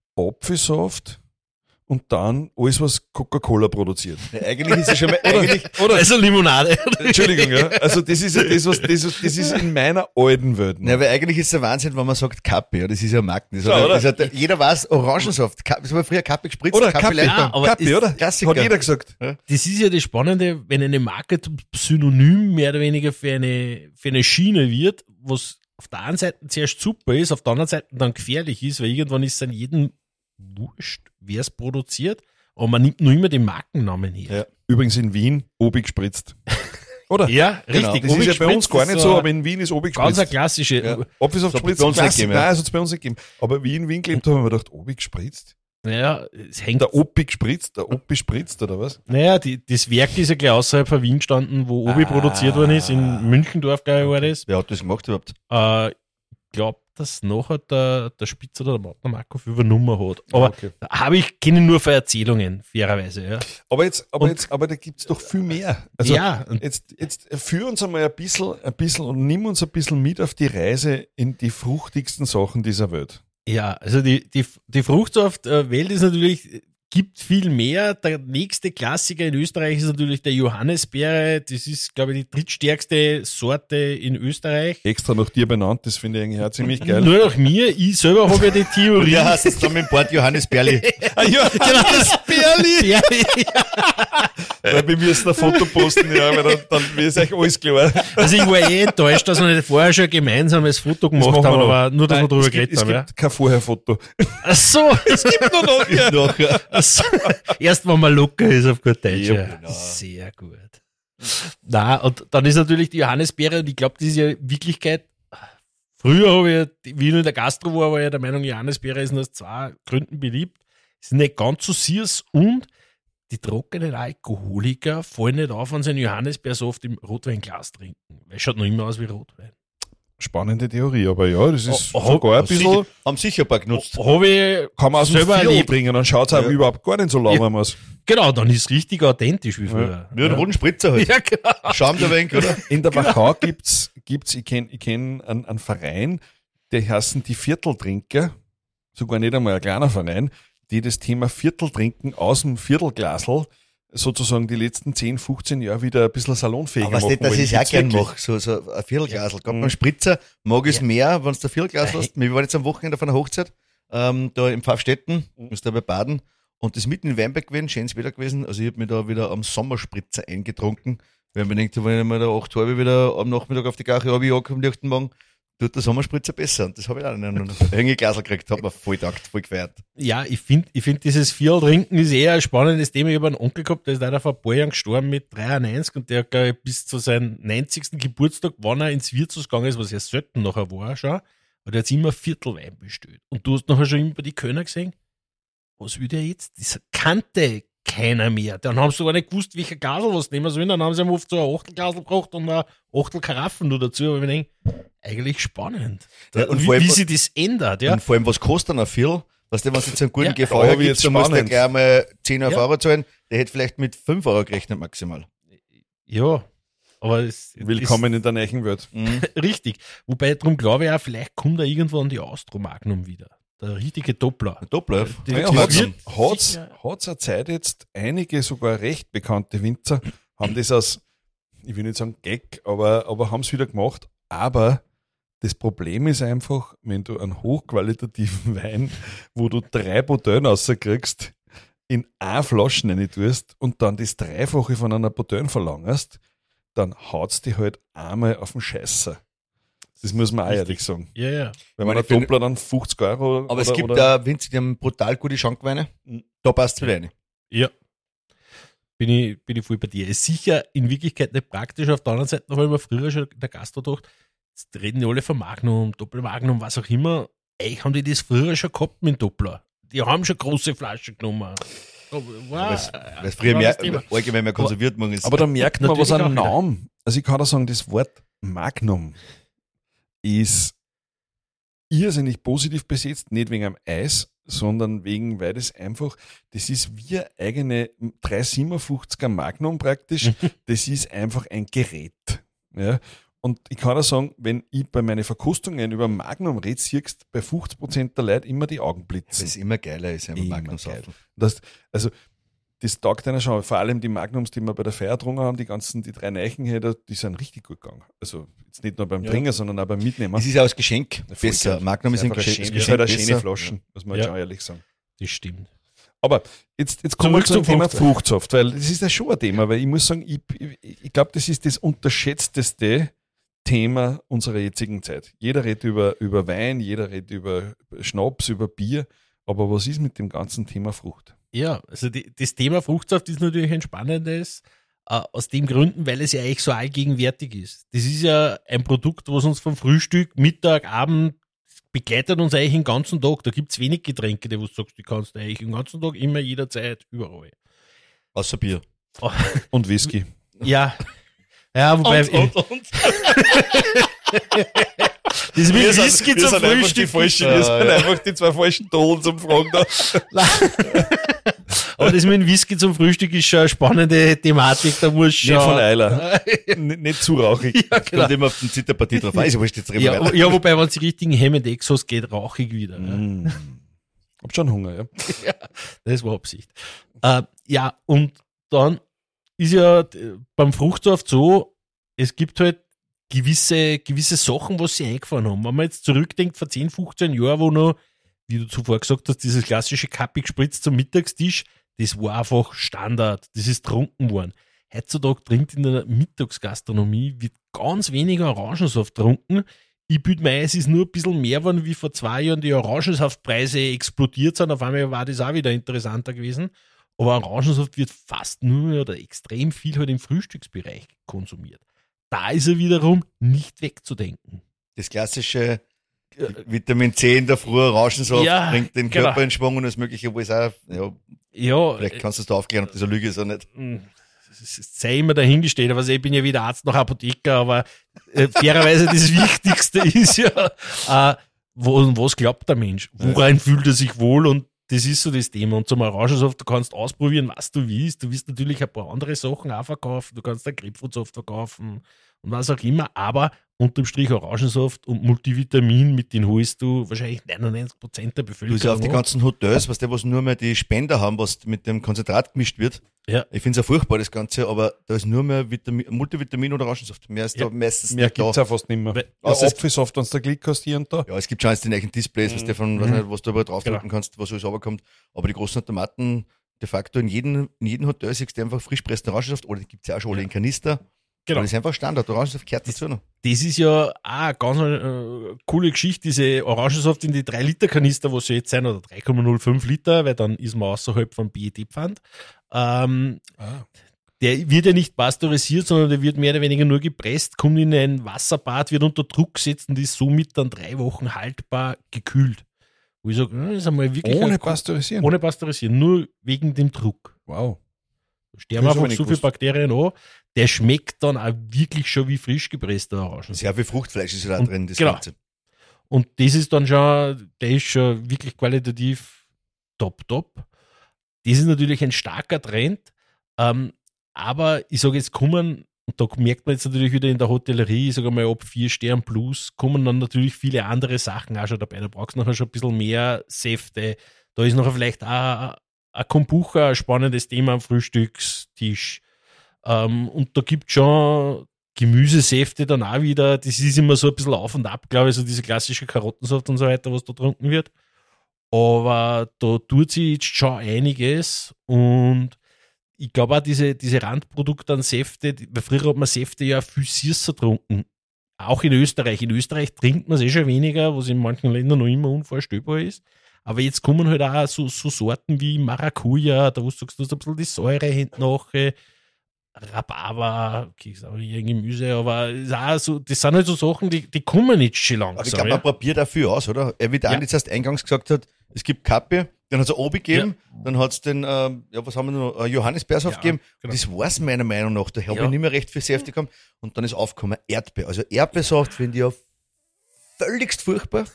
Apfelsaft und dann alles, was Coca-Cola produziert. Ja, eigentlich ist es schon mal, eigentlich, Oder? Also Limonade. Entschuldigung, ja. Also das ist ja das, was das, das ist in meiner alten Welt. ja, weil eigentlich ist es ein Wahnsinn, wenn man sagt Kappe, ja, das ist ja ein Marken. Das Ja, hat, oder? das hat, jeder weiß, Orangensaft, Kappe, das war früher Kappe gespritzt, Oder Kappe Kaffee, leicht Ja, aber Kaffee, ist oder? Klassiker. Hat jeder gesagt. Das ist ja das Spannende, wenn eine Marke synonym mehr oder weniger für eine, für eine Schiene wird, was auf der einen Seite zuerst super ist, auf der anderen Seite dann gefährlich ist, weil irgendwann ist es an jedem wurscht, wer es produziert, aber man nimmt nur immer den Markennamen her. Ja. Übrigens in Wien, Obi gespritzt. Oder? Ja, Genau. richtig. Das ist ja bei uns Obigspritz gar ist nicht so, aber in Wien ist Obi ganz eine gespritzt. klassische. Ja. Apfelsaft Das hat gespritzt, bei uns nicht Klassik. gegeben, ja. Nein, das hat es bei uns nicht gegeben. Aber wie ich in Wien gelebt habe, habe ich mir gedacht, Obi gespritzt? Naja, es hängt. Der Opi gespritzt, der Opi spritzt, oder was? Naja, die, das Werk ist ja gleich außerhalb von Wien gestanden, wo Obi Ah. produziert worden ist, in Münchendorf, glaube ich, war das. Wer hat das gemacht überhaupt? Äh, ich glaube, dass nachher der, der Spitzer oder der Martin Markov übernommen hat. Aber Okay. habe ich, kenne ich nur für Erzählungen, fairerweise. Ja, Aber jetzt, aber Und- jetzt, aber da gibt's doch viel mehr. Also ja und jetzt, jetzt führ uns einmal ein bisschen, ein bisschen und nimm uns ein bisschen mit auf die Reise in die fruchtigsten Sachen dieser Welt. ja, also die, die, die Fruchtsaftwelt ist natürlich, gibt viel mehr. Der nächste Klassiker in Österreich ist natürlich der Johannisbeere. Das ist, glaube ich, die drittstärkste Sorte in Österreich. Extra nach dir benannt, das finde ich eigentlich auch ziemlich geil. Nur nach mir, ich selber habe ja die Theorie. Ja, hast du es dann mit dem Bord Johannes Berli. Ah, ja, genau, das Berli! Ja, Weil wir müssen ein Foto posten, ja, weil dann, dann ist euch alles klar. also ich war eh enttäuscht, dass wir nicht vorher schon ein gemeinsames Foto gemacht machen wir haben, noch. aber nur, dass Nein, wir drüber es gibt, geredet es haben. Ja. gibt kein Vorherfoto. Ach so, es gibt Nur noch, ja. Noch, ja. Also, erst wenn man locker ist auf gut Deutsch. Ja, Ja, genau. sehr gut. Na, und dann ist natürlich die Johannisbeere, und ich glaube, das ist ja in Wirklichkeit, früher habe ich, ja, wie ich noch in der Gastro war, war ich der Meinung, Johannisbeere ist nur aus zwei Gründen beliebt. Ist nicht ganz so süß und die trockenen Alkoholiker fallen nicht auf, wenn sie einen Johannisbeersaft im Rotweinglas trinken. Weil es schaut noch immer aus wie Rotwein. Spannende Theorie, aber ja, das ist Oh, oh, sogar ein Haben bisschen, sicher, haben sicher ein paar genutzt. Habe ich kann man aus dem selber Viertel erlebt. bringen, dann schaut es einem Ja. überhaupt gar nicht so lahm aus. Genau, dann ist es richtig authentisch wie früher. Wie ein roten Spritzer halt. Ja, genau. Schaum der Wenk, oder? In der Wachau gibt's, gibt's, ich kenne ich kenn einen, einen Verein, der heißen die Vierteltrinker, sogar nicht einmal ein kleiner Verein, die das Thema Vierteltrinken aus dem Viertelglasl sozusagen die letzten zehn, fünfzehn Jahre wieder ein bisschen salonfähiger Aber was machen. nicht, dass weil ich es die auch gibt's gern wirklich. mache. So, so ein Viertelglasl. Gerade Mhm. beim Spritzer mag ich es Ja. mehr, wenn du ein Viertelglas Ja, hast. Wir waren jetzt am Wochenende auf einer Hochzeit, ähm, da im Pfaffstätten, Mhm. müsst dabei baden. Und das ist mitten in Weinberg gewesen, schönes Wetter gewesen. Also ich habe mir da wieder am Sommerspritzer eingetrunken. Weil man denkt, wenn ich mir da acht halb wieder am Nachmittag auf die Gache runterjage am nächsten Morgen, tut der Sommerspritzer besser. Und das habe ich auch noch ein hänge Glasl gekriegt, hat mir voll taugt, voll gefeiert. Ja, ich finde, ich find, dieses Vierl trinken ist eher ein spannendes Thema. Ich habe einen Onkel gehabt, der ist leider vor ein paar Jahren gestorben mit dreiundneunzig und der hat glaub ich, bis zu seinem neunzigsten Geburtstag, wann er ins Wirtshaus gegangen ist, was ja selten nachher war schon, aber der hat immer Viertelwein bestellt. Und du hast nachher schon immer bei die Kölner gesehen, was will der jetzt? Das kannte keiner mehr. Dann haben sie sogar nicht gewusst, welcher Glasl was nehmen sollen. Dann haben sie ihm oft so ein Achtelglasl gebracht und ein Achtel Karaffen nur dazu. Aber ich denke, eigentlich spannend. Ja, und wie, vor allem- wie sich das ändert, ja. Und vor allem, was kostet dann ein Viertel? Weißt du, wenn es jetzt einen guten Ja, G V aber gibt, jetzt dann musst du spannend. gleich mal zehn Ja. Euro zahlen. Der hätte vielleicht mit fünf Euro gerechnet maximal. Ja, aber es Willkommen in der neuen Welt. Mhm. ist richtig. Wobei, darum glaube ich auch, vielleicht kommt er irgendwo an die Austro Magnum wieder. Der richtige Doppler. Ein Doppler. Die- Naja, die hat's, wird hat's, sicher- hat's eine Zeit jetzt, einige sogar recht bekannte Winzer haben das als, ich will nicht sagen Gag, aber, aber haben es wieder gemacht. Aber das Problem ist einfach, wenn du einen hochqualitativen Wein, wo du drei Bouteillen rauskriegst, in eine Flasche rein tust und dann das Dreifache von einer Bouteille verlangst, dann haut's die halt einmal auf den Scheißer. Das muss man auch Richtig. ehrlich sagen. Ja, ja. Wenn man meine, ein Doppler dann fünfzig Euro Aber oder, es gibt oder da Winzer, die haben brutal gute Schankweine. Da passt es wieder rein. Ja. Bin ich, bin ich voll bei dir. Ist sicher in Wirklichkeit nicht praktisch. Auf der anderen Seite habe ich mir früher schon der Gastro gedacht, jetzt reden die alle von Magnum, Doppelmagnum, was auch immer. Eigentlich haben die das früher schon gehabt mit dem Doppler. Die haben schon große Flaschen genommen. Wow, Weil es weil es früher war mehr, das Thema. allgemein mehr konserviert worden ist. Aber da merkt man, was Natürlich ein auch wieder. Namen. Also ich kann da sagen, das Wort Magnum ist irrsinnig positiv besetzt, nicht wegen am Eis, sondern wegen, weil das einfach, das ist wie eine eigene dreihundertsiebenundfünfziger Magnum praktisch, das ist einfach ein Gerät. Ja. Und ich kann auch sagen, wenn ich bei meinen Verkostungen über Magnum rede, siehst du bei fünfzig Prozent der Leute immer die Augen Weil blitzen. es immer geiler ist, einfach Immer Magnum geil. saufen. Das, also, das taugt einer schon. Vor allem die Magnums, die wir bei der Feier getrunken haben, die ganzen, die drei Neichen hier, die sind richtig gut gegangen. Also, jetzt nicht nur beim Ja. Trinken, sondern auch beim Mitnehmen. Es ist auch als Geschenk Voll besser. geil. Magnum ist ein einfach Geschenk. eine als schöne, ist Geschenk halt eine schöne besser. Flaschen, muss man Ja. schon ehrlich sagen. Das stimmt. Aber jetzt, jetzt kommen wir Zurück zum zum Thema Fruchtsaft. Fruchtsaft, weil das ist ja schon ein Thema, weil ich muss sagen, ich, ich, ich glaube, das ist das unterschätzteste Thema unserer jetzigen Zeit. Jeder redet über, über Wein, jeder redet über Schnaps, über Bier, aber was ist mit dem ganzen Thema Frucht? Ja, also die, das Thema Fruchtsaft ist natürlich ein spannendes, äh, aus den Gründen, weil es ja eigentlich so allgegenwärtig ist. Das ist ja ein Produkt, was uns vom Frühstück, Mittag, Abend begleitet uns eigentlich den ganzen Tag. Da gibt es wenig Getränke, die wo du sagst, die kannst du eigentlich den ganzen Tag, immer, jederzeit, überall. Außer Bier. Und Whisky. Ja, ja, wobei und, und, und. das mit Whisky zum Frühstück. falschen, wir wir sind sind einfach die zwei falschen Tolen zum Fragen da. Aber das mit dem Whisky zum Frühstück ist schon eine spannende Thematik. Da muss Nicht von schon. Eiler. Nicht, nicht zu rauchig. Ja, genau. Kommt immer auf den Zitterpartie drauf. Weiß ich, wurscht, jetzt reden wir Ja, weiter. ja, wobei, wenn es die richtigen Hemmendexos geht, rauchig wieder. Ja. Mm. Hab schon Hunger, ja. Das war Absicht. Äh, ja, und dann ist ja äh, beim Fruchtsaft so, es gibt halt gewisse, gewisse Sachen, was sie eingefahren haben. Wenn man jetzt zurückdenkt, vor zehn, fünfzehn Jahren, wo noch, wie du zuvor gesagt hast, dieses klassische Kaffee gespritzt zum Mittagstisch, das war einfach Standard. Das ist trunken worden. Heutzutage trinkt in der Mittagsgastronomie wird ganz weniger Orangensaft trunken. Ich bilde mir ein, es ist nur ein bisschen mehr geworden, wie vor zwei Jahren die Orangensaftpreise explodiert sind. Auf einmal war das auch wieder interessanter gewesen. Aber Orangensaft wird fast nur oder extrem viel halt im Frühstücksbereich konsumiert. Da ist er wiederum nicht wegzudenken. Das klassische Vitamin C in der Früh, Orangensaft, Ja, bringt den genau. Körper in Schwung und das möglicherweise auch, ja, Ja, vielleicht kannst du es da aufklären, ob das eine Lüge ist oder nicht. äh, es sei immer dahingestellt, aber ich bin ja weder Arzt noch Apotheker, aber äh, fairerweise das Wichtigste ist ja, äh, wo, was glaubt der Mensch? Woran fühlt er sich wohl? Und das ist so das Thema. Und zum Orangensaft, du kannst ausprobieren, was du willst. Du willst natürlich ein paar andere Sachen auch verkaufen. Du kannst einen Grapefruitsaft verkaufen und was auch immer. Aber unterm Strich Orangensaft und Multivitamin, mit denen holst du wahrscheinlich neunundneunzig Prozent der Du Bevölkerung. bist ja auf die ab. ganzen Hotels, was der, was nur mehr die Spender haben, was mit dem Konzentrat gemischt wird. Ja. Ich finde es ja furchtbar, das Ganze, aber da ist nur mehr Vitamin, Multivitamin oder Orangensaft. Mehr ist Ja. da meistens Mehr nicht da. gibt's auch fast nicht mehr. Weil- Ja, Außer es- Apfelsaft, wenn du da Klick hast hier und da. Ja, es gibt schon jetzt die neuen Displays, was, der von, weiß nicht, was du aber draufdrücken Genau. kannst, was alles runterkommt. Aber die großen Automaten, de facto in jedem, in jedem Hotel siehst du einfach frisch pressten Orangensaft, oder die gibt's ja auch schon alle in Kanister. Genau. Aber das ist einfach Standard. Orangensaft gehört dazu noch. Das ist ja auch eine ganz äh, coole Geschichte, diese Orangensaft in die drei Liter Kanister, wo sie jetzt sein, oder drei Komma null fünf Liter, weil dann ist man außerhalb vom P E T-Pfand. Ähm, Ah. Der wird ja nicht pasteurisiert, sondern der wird mehr oder weniger nur gepresst, kommt in ein Wasserbad, wird unter Druck gesetzt und ist somit dann drei Wochen haltbar gekühlt. Wo ich sage, das ist einmal wirklich Ohne ein- Pasteurisieren. ohne pasteurisieren, nur wegen dem Druck. Wow. Da sterben Das hab einfach ich so nicht viele gewusst. Bakterien an. Der schmeckt dann auch wirklich schon wie frisch gepresster Orangen. Sehr viel Fruchtfleisch ist ja da Und- drin, das genau. Ganze. Und das ist dann schon, der ist schon wirklich qualitativ top, top. Das ist natürlich ein starker Trend. Ähm, aber ich sage jetzt, kommen, und da merkt man jetzt natürlich wieder in der Hotellerie, ich sage mal, ab vier Stern plus, kommen dann natürlich viele andere Sachen auch schon dabei. Da brauchst du nachher schon ein bisschen mehr Säfte. Da ist nachher vielleicht auch ein Kombucha, ein spannendes Thema am Frühstückstisch. Ähm, und da gibt es schon Gemüsesäfte dann auch wieder. Das ist immer so ein bisschen auf und ab, glaube ich, so diese klassische Karottensaft und so weiter, was da getrunken wird. Aber da tut sich jetzt schon einiges und ich glaube auch diese, diese Randprodukte an Säfte, die- weil früher hat man Säfte ja viel süßer getrunken. Auch in Österreich. In Österreich trinkt man es eh schon weniger, was in manchen Ländern noch immer unvorstellbar ist. Aber jetzt kommen halt auch so, so Sorten wie Maracuja, da wo du sagst, du hast ein bisschen die Säure hinten nach, äh, Rhabarber, okay, ist auch hier Gemüse, aber ist auch so, das sind halt so Sachen, die, die kommen jetzt schon langsam. Aber ich glaube, ja. man probiert dafür aus, oder? Er wie der Ja. Andi jetzt eingangs gesagt hat, es gibt Kappe, dann hat es Obi gegeben, dann hat es den, ähm, ja, was haben wir noch, äh, Johannisbeersaft Ja, gegeben. genau. Das war's meiner Meinung nach. Da habe Ja. ich nicht mehr recht viel Säfte gehabt. Und dann ist aufgekommen Erdbeer. Also Erdbeersaft finde ich ja völligst furchtbar.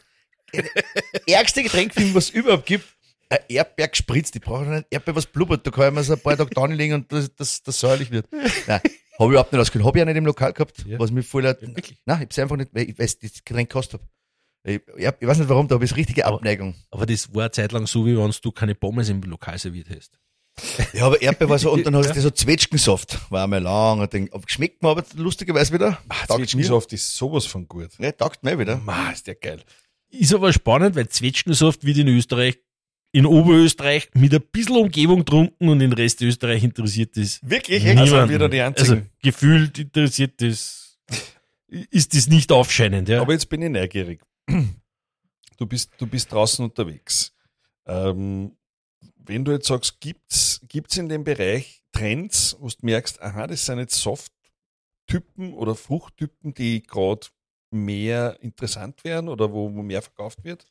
Ärgste Getränk, finde ich, was es überhaupt gibt. Ein Erdbeer gespritzt. Ich brauche nicht Erdbeer, was blubbert. Da kann ich mir so ein paar Tage da legen und das, das, das säuerlich wird. Nein, habe ich überhaupt nicht ausgehört. Habe ich auch nicht im Lokal gehabt, Ja. was mich voll. Ja, wirklich. Nein, ich hab's einfach nicht, weil ich weiß, das Getränk gekostet habe. Ich, ich, hab- ich weiß nicht warum, da habe ich richtige Abneigung. Aber das war eine Zeit lang so, wie wenn du keine Pommes im Lokal serviert hast. Ja, aber Erdbeer war so, und dann hast du so Zwetschgensaft, war einmal lang, und denk, aber geschmeckt mir aber lustigerweise wieder. Ah, Taugt mir. Zwetschgensaft ist sowas von gut. Ja, taugt mir wieder. Ma, ist der geil. Ist aber spannend, weil Zwetschgensaft wird in Österreich, in Oberösterreich mit ein bisschen Umgebung getrunken und den Rest Österreich interessiert das. Wirklich? niemanden. Also wieder die einzigen. Also gefühlt interessiert das, ist das nicht aufscheinend, ja. Aber jetzt bin ich neugierig. Du bist, du bist draußen unterwegs. Ähm, wenn du jetzt sagst, gibt's, gibt's in dem Bereich Trends, wo du merkst, aha, das sind jetzt Soft-Typen oder Fruchttypen, die gerade mehr interessant werden oder wo, wo mehr verkauft wird?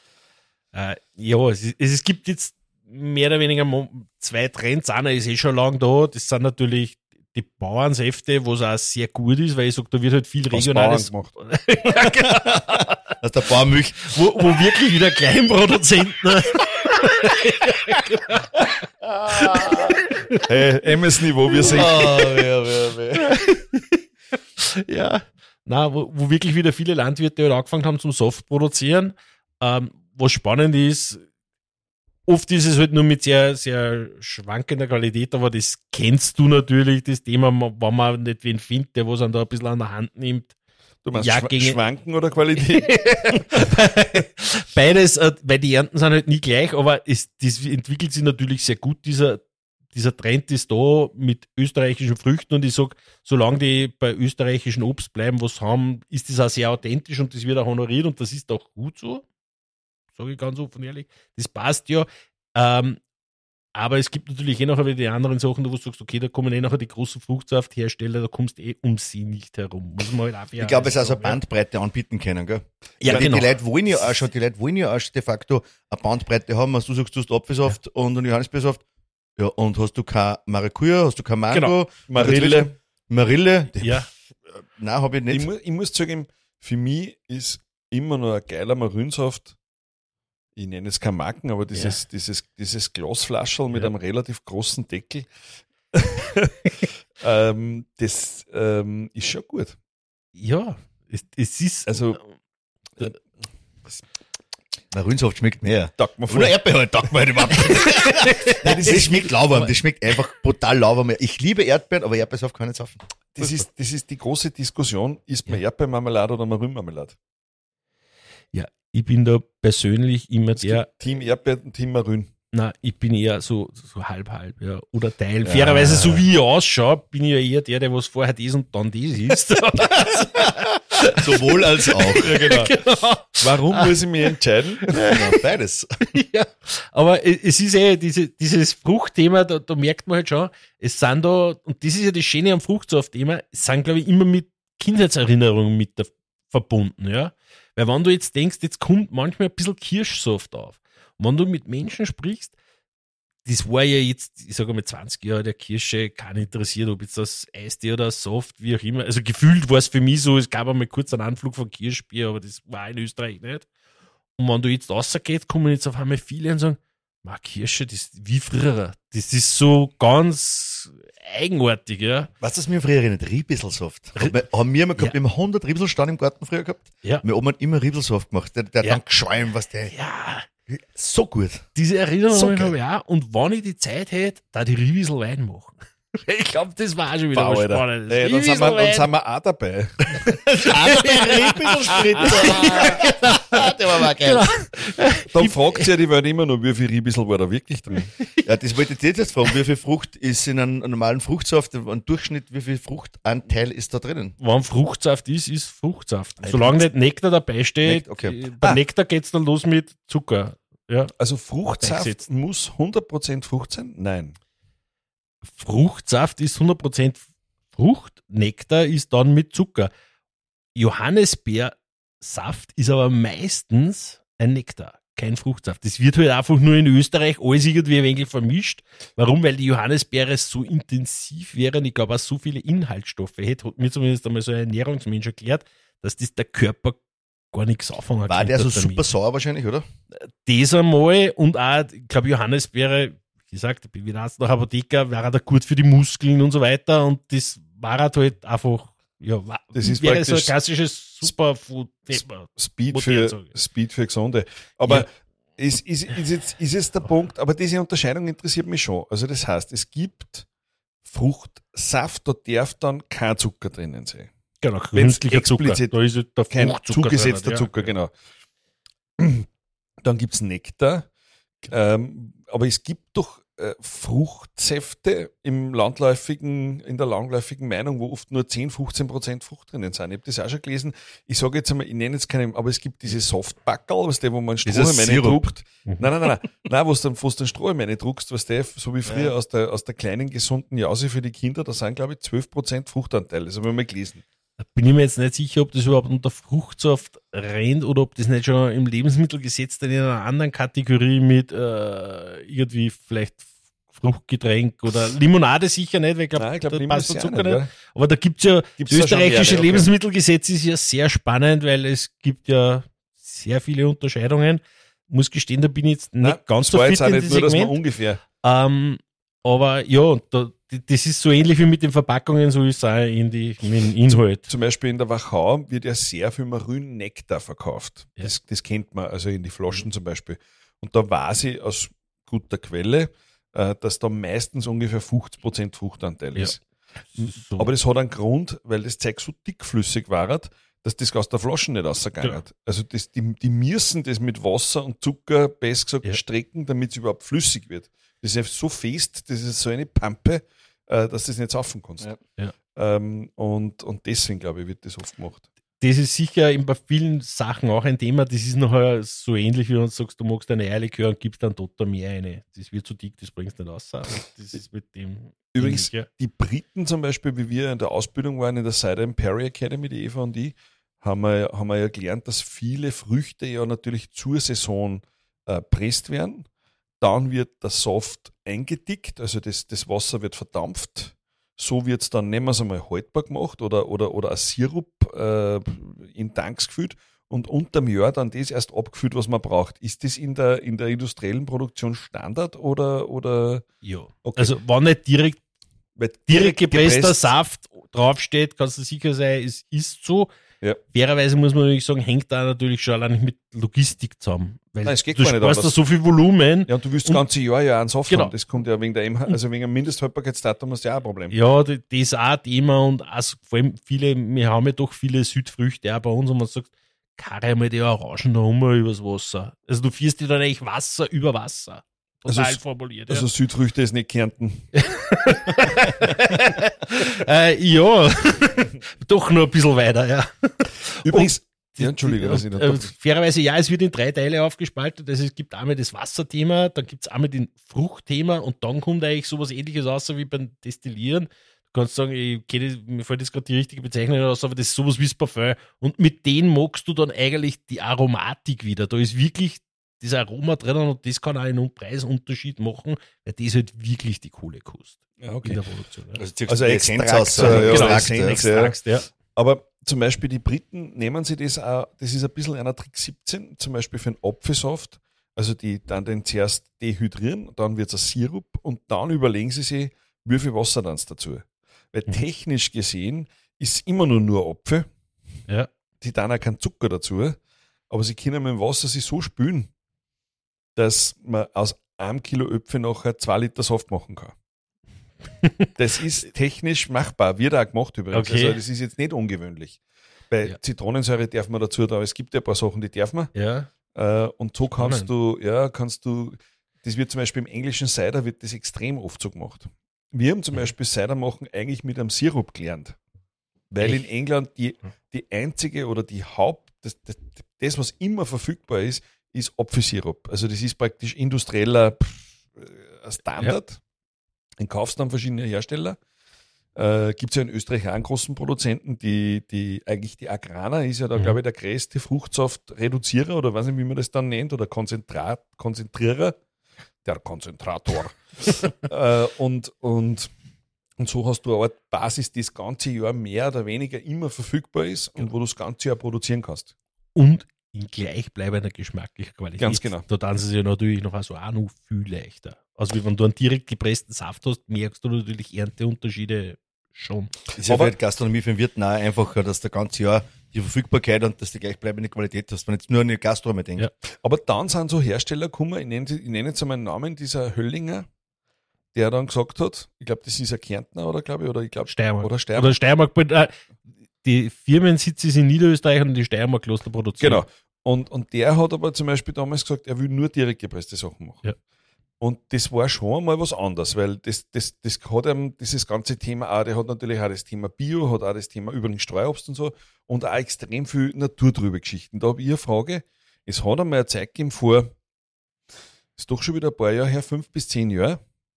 Äh, ja, es, ist, es gibt jetzt mehr oder weniger mo- zwei Trends. Einer ist eh schon lange da. Das sind natürlich die Bauernsäfte, wo es auch sehr gut ist, weil ich sage, da wird halt viel Aus regionales, Bauern gemacht. ja, genau, Aus der Baumilch. wo, wo wirklich wieder Kleinproduzenten. Hey, M S-Niveau, wir sind. Ah, wer, wer, wer. Ja, na, wo, wo wirklich wieder viele Landwirte halt angefangen haben zum Soft produzieren. Ähm, was spannend ist, oft ist es halt nur mit sehr, sehr schwankender Qualität, aber das kennst du natürlich, das Thema, wenn man nicht wen findet, der was an da ein bisschen an der Hand nimmt. Du meinst Ja, Schwa- gegen- Schwanken oder Qualität? Beides, äh, weil die Ernten sind halt nie gleich, aber es, das entwickelt sich natürlich sehr gut, dieser, dieser Trend ist da mit österreichischen Früchten und ich sag, solange die bei österreichischen Obst bleiben, was haben, ist das auch sehr authentisch und das wird auch honoriert und das ist auch gut so. Sage ich ganz offen und ehrlich. Das passt ja. Ähm, aber es gibt natürlich eh nachher wieder die anderen Sachen, wo du sagst, okay, da kommen eh nachher die großen Fruchtsafthersteller, da kommst du eh um sie nicht herum. Muss man halt auch Ich glaube, es ist also sagen, ja. Bandbreite anbieten können, gell? Ja, Weil genau. Die Leute wollen ja auch schon, die Leute wollen ja auch schon de facto eine Bandbreite haben. Also du sagst, du hast Apfelsaft und einen Johannisbeersaft. Ja, und hast du kein Maracuja, hast du kein Mango, Genau. Marille. Marille? Ja, Nein, habe ich Ich, nicht. mu ich muss zugeben, für mich ist immer noch ein geiler Marinsaft. Ich nenne es keine Marken, aber dieses, dieses, dieses Glasflaschel mit Ja. einem relativ großen Deckel, ähm, das ähm, ist schon gut. ja, es, es ist, Also, Marinsaft schmeckt mehr. taugt mir voll. Oder Erdbeer halt, taugt mir halt überhaupt nicht. Nein, das, das schmeckt lauwarm, das schmeckt einfach brutal lauwarm. Ich liebe Erdbeeren, aber Erdbeersaft kann ich nicht saufen. Das ist, das ist die große Diskussion, ist man Erdbeermarmelade oder Marinmarmelade? ja, ich bin da persönlich immer der, Team Erdbeer und Team Marin. Na, ich bin eher so, so halb, halb, ja. Oder Teil. Ja. Fairerweise, so wie ich ausschaue, bin ich ja eher der, der was vorher das und dann das ist. Sowohl als auch. Ja, genau. genau. Warum muss ich mich entscheiden? Ja, beides. Ja, aber es ist eh diese, dieses Fruchtthema, da, da merkt man halt schon, es sind da, und das ist ja das Schöne am Fruchtsaft-Thema, es sind, glaube ich, immer mit Kindheitserinnerungen mit der, verbunden, ja. Weil wenn du jetzt denkst, jetzt kommt manchmal ein bisschen Kirschsaft auf. Und wenn du mit Menschen sprichst, das war ja jetzt, ich sage mal, zwanzig Jahre der Kirsche, keinen interessiert, ob jetzt das Eistee oder Soft, wie auch immer. Also gefühlt war es für mich so, es gab einmal kurz einen Anflug von Kirschbier, aber das war in Österreich nicht. Und wenn du jetzt rausgehst, kommen jetzt auf einmal viele und sagen, Ma, Kirsche, das ist wie früher. Das ist so ganz eigenartig, ja. Weißt du, was mir früher erinnert? Riebisselsaft. Haben wir mal gehabt, Ja. wir haben hundert Riebselstand im Garten früher gehabt. Ja. Wir haben immer Riebelsaft gemacht. Der, der hat Ja. dann geschäumt, was der, Ja, so gut. diese Erinnerung So habe geil. ich auch. Und wenn ich die Zeit hätte, da die Riebissel Wein machen. Ich glaube, das war auch schon wieder Wow, was Alter. Spannendes. Nee, dann, sind wir, dann Riebissel sind wir auch dabei. Der war mal geil. Dann fragt sich ja die Welt immer noch, wie viel Riebissel war da wirklich drin. Ja, das wollte ich dir jetzt fragen. Wie viel Frucht ist in einem normalen Fruchtsaft, ein Durchschnitt, wie viel Fruchtanteil ist da drinnen? Wenn Fruchtsaft ist, ist Fruchtsaft. Solange nicht Nektar dabei steht, Nekt- okay. äh, bei Ah. Nektar geht's dann los mit Zucker. Ja. Also Fruchtsaft Eingesetzt. muss hundert Prozent Frucht sein? Nein. Fruchtsaft ist hundert Prozent Frucht, Nektar ist dann mit Zucker. Johannisbeersaft ist aber meistens ein Nektar, kein Fruchtsaft. Das wird halt einfach nur in Österreich alles irgendwie ein wenig vermischt. Warum? Weil die Johannisbeere so intensiv wäre und ich glaube auch so viele Inhaltsstoffe hätte, hat mir zumindest einmal so ein Ernährungsmensch erklärt, dass das der Körper gar nichts auffangen War kann der so damit. super sauer wahrscheinlich, oder? Das einmal und auch, ich glaube, Johannisbeere, wie gesagt, ich bin wieder Arzt nach Apotheker, war da gut für die Muskeln und so weiter und das war halt einfach, ja, war, Das ist wäre so ein praktisch klassisches Superfood-Thema. Speed Muss ich jetzt für, sagen. Speed für Gesunde. Aber Ja. ist, ist, ist, jetzt, ist jetzt der Punkt, aber diese Unterscheidung interessiert mich schon. Also das heißt, es gibt Fruchtsaft, da darf dann kein Zucker drinnen sein. Genau, Wenn's künstlicher Zucker. explizit Da ist halt der Kein Fruchtzucker zugesetzter drin, Zucker, ja. genau. Dann gibt's Nektar. Ähm, aber es gibt doch äh, Fruchtsäfte im landläufigen, in der langläufigen Meinung, wo oft nur zehn, fünfzehn Prozent Frucht drinnen sind. Ich habe das auch schon gelesen. Ich sage jetzt einmal, ich nenne jetzt keinen, aber es gibt diese Softbackerl, was der, wo man Dieser Strohhalm Sirup. reindruckt. Nein, nein, nein, nein, nein, wo du dann, wo du den Strohhalm reindruckst, was der, so wie früher Ja. aus der, aus der kleinen, gesunden Jause für die Kinder, da sind, glaube ich, zwölf Prozent Fruchtanteil. Das habe ich mal gelesen. Da bin ich mir jetzt nicht sicher, ob das überhaupt unter Fruchtsaft rennt oder ob das nicht schon im Lebensmittelgesetz dann in einer anderen Kategorie mit äh, irgendwie vielleicht Fruchtgetränk oder Limonade sicher nicht, weil ich glaube, Nein, ich glaube, da niemand passt der ist ja Zucker nicht, nicht. Aber da gibt's ja, Gibt's das da schon österreichische mehrere, okay. Lebensmittelgesetz ist ja sehr spannend, weil es gibt ja sehr viele Unterscheidungen. Muss gestehen, da bin ich jetzt nicht Nein, ganz das so war fit jetzt auch in nicht dem nur, dass man Segment. ungefähr. Ähm, aber ja, und da, das ist so ähnlich wie mit den Verpackungen, so ist es auch in die, mit dem Inhalt. Zum Beispiel in der Wachau wird ja sehr viel Marün-Nektar verkauft. Ja. Das, das kennt man, also in die Flaschen zum Beispiel. Und da weiß ich aus guter Quelle, äh, dass da meistens ungefähr fünfzig Prozent Fruchtanteil Ja. ist. So. Aber das hat einen Grund, weil das Zeug so dickflüssig war, dass das aus der Flasche nicht rausgegangen Ja. hat. Also das, die, die müssen das mit Wasser und Zucker, besser gesagt, Ja. strecken, damit es überhaupt flüssig wird. Das ist einfach so fest, das ist so eine Pampe, äh, dass du das nicht saufen kannst. Ja. Ja. Ähm, und, und deswegen, glaube ich, wird das oft gemacht. Das ist sicher in bei vielen Sachen auch ein Thema. Das ist nachher so ähnlich, wie wenn du sagst, du magst eine Eierlikör und gibst dann dort mehr eine. Das wird zu dick, das bringst du nicht raus. Und das ist mit dem. Übrigens, ähnlich, ja. die Briten zum Beispiel, wie wir in der Ausbildung waren, in der Cider and Perry Academy, die Eva und ich, haben wir, haben wir ja gelernt, dass viele Früchte ja natürlich zur Saison äh, presst werden. Dann wird der Saft eingedickt, also das, das Wasser wird verdampft. So wird es dann, nehmen wir es einmal, haltbar gemacht oder, oder, oder ein Sirup äh, in Tanks gefüllt und unterm Jahr dann das erst abgefüllt, was man braucht. Ist das in der, in der industriellen Produktion Standard oder, oder Ja. Okay. Also, wenn nicht direkt, weil direkt gepresster gepresst- Saft draufsteht, kannst du sicher sein, es ist so. Ja. Fairerweise muss man natürlich sagen, hängt da natürlich schon allein mit Logistik zusammen. Weil Nein, es geht du gar nicht sparst da anders. so viel Volumen. Ja, und du willst das Und- ganze Jahr ja einen Saft Genau. haben. Das kommt ja wegen der M H, also wegen dem Mindesthaltbarkeitsdatum hast du ja auch ein Problem. Ja, das ist auch ein Thema und also vor allem viele, wir haben ja doch viele Südfrüchte auch bei uns und man sagt, karre mal die Orangen da rum übers Wasser. Also du fährst dir dann eigentlich Wasser über Wasser. total Also- formuliert. Also Südfrüchte ist nicht Kärnten. äh, ja, doch noch ein bisschen weiter, ja. Übrigens, ja, Entschuldige, dass ich Und, da äh, fairerweise, ja, es wird in drei Teile aufgespalten. Also es gibt einmal das Wasserthema, dann gibt es einmal den Fruchtthema und dann kommt eigentlich sowas ähnliches raus wie beim Destillieren. Du kannst sagen, ich kenne, mir fällt jetzt gerade die richtige Bezeichnung raus, aber das ist sowas wie das Parfum. Und mit denen magst du dann eigentlich die Aromatik wieder. Da ist wirklich das Aroma drinnen und das kann auch einen Preisunterschied machen, weil das halt wirklich die Kohle kostet Ja, in okay. der Produktion. Ja. Also, Also die Extrakt, aus, äh, ja, Genau, Extrakt, ja. Extrakt, ja. Aber zum Beispiel die Briten nehmen sie das auch, das ist ein bisschen einer Trick siebzehn, zum Beispiel für einen Apfelsaft. Also die dann den zuerst dehydrieren, dann wird es ein Sirup und dann überlegen sie sich, wie viel Wasser dann dazu. Weil Mhm. technisch gesehen ist immer nur nur Apfel. Ja. Die dann auch keinen Zucker dazu, aber sie können mit dem Wasser sich so spülen, dass man aus einem Kilo Äpfel nachher zwei Liter Saft machen kann. Das ist technisch machbar, wird auch gemacht übrigens. Okay. Also das ist jetzt nicht ungewöhnlich. Bei Ja. Zitronensäure darf man dazu da, es gibt ja ein paar Sachen, die darf man. Ja. Äh, und so kannst Spannend. du, ja, kannst du, das wird zum Beispiel im englischen Cider wird das extrem oft so gemacht. Wir haben zum Mhm. Beispiel Cider machen eigentlich mit einem Sirup gelernt. Weil Echt? in England die, die einzige oder die Haupt, das, das, das, was immer verfügbar ist, ist Apfelsirup. Also das ist praktisch industrieller pff, äh, Standard. Den kaufst du dann verschiedene Hersteller. Äh, Gibt es ja in Österreich auch einen großen Produzenten, die, die eigentlich die Agrana ist ja da, Mhm. glaube ich, der größte Fruchtsaftreduzierer oder weiß nicht, wie man das dann nennt, oder Konzentrat, Konzentrierer. Der Konzentrator. äh, und, und, und so hast du eine Art Basis, die das ganze Jahr mehr oder weniger immer verfügbar ist und wo du das ganze Jahr produzieren kannst. Und in gleichbleibender geschmacklicher Qualität. Ganz genau. Da dann sie ja natürlich noch so auch noch viel leichter. Also wie wenn du einen direkt gepressten Saft hast, merkst du natürlich Ernteunterschiede schon. ist ja Aber- für die Gastronomie für den Wirt nahe einfacher, dass der ganze Jahr die Verfügbarkeit und dass die gleichbleibende Qualität hast, wenn jetzt nur an die Gastronomie denkt. Ja. Aber dann sind so Hersteller gekommen, ich nenne, ich nenne jetzt einmal einen Namen, dieser Höllinger, der dann gesagt hat, ich glaube, das ist ein Kärntner oder glaube ich, oder ich glaube, Steiermark. oder Steiermark. Oder Steiermark. Äh, die Firmensitze ist in Niederösterreich und die Steiermark-Kloster produzieren. Genau. Und, und der hat aber zum Beispiel damals gesagt, er will nur direkt gepresste Sachen machen. Ja. Und das war schon mal was anderes, weil das, das, das hat ihm dieses ganze Thema auch, der hat natürlich auch das Thema Bio, hat auch das Thema übrigens Streuobst und so und auch extrem viel naturtrübe Geschichten. Da habe ich eine Frage, es hat einmal eine Zeit gegeben vor, ist doch schon wieder ein paar Jahre her, fünf bis zehn Jahre,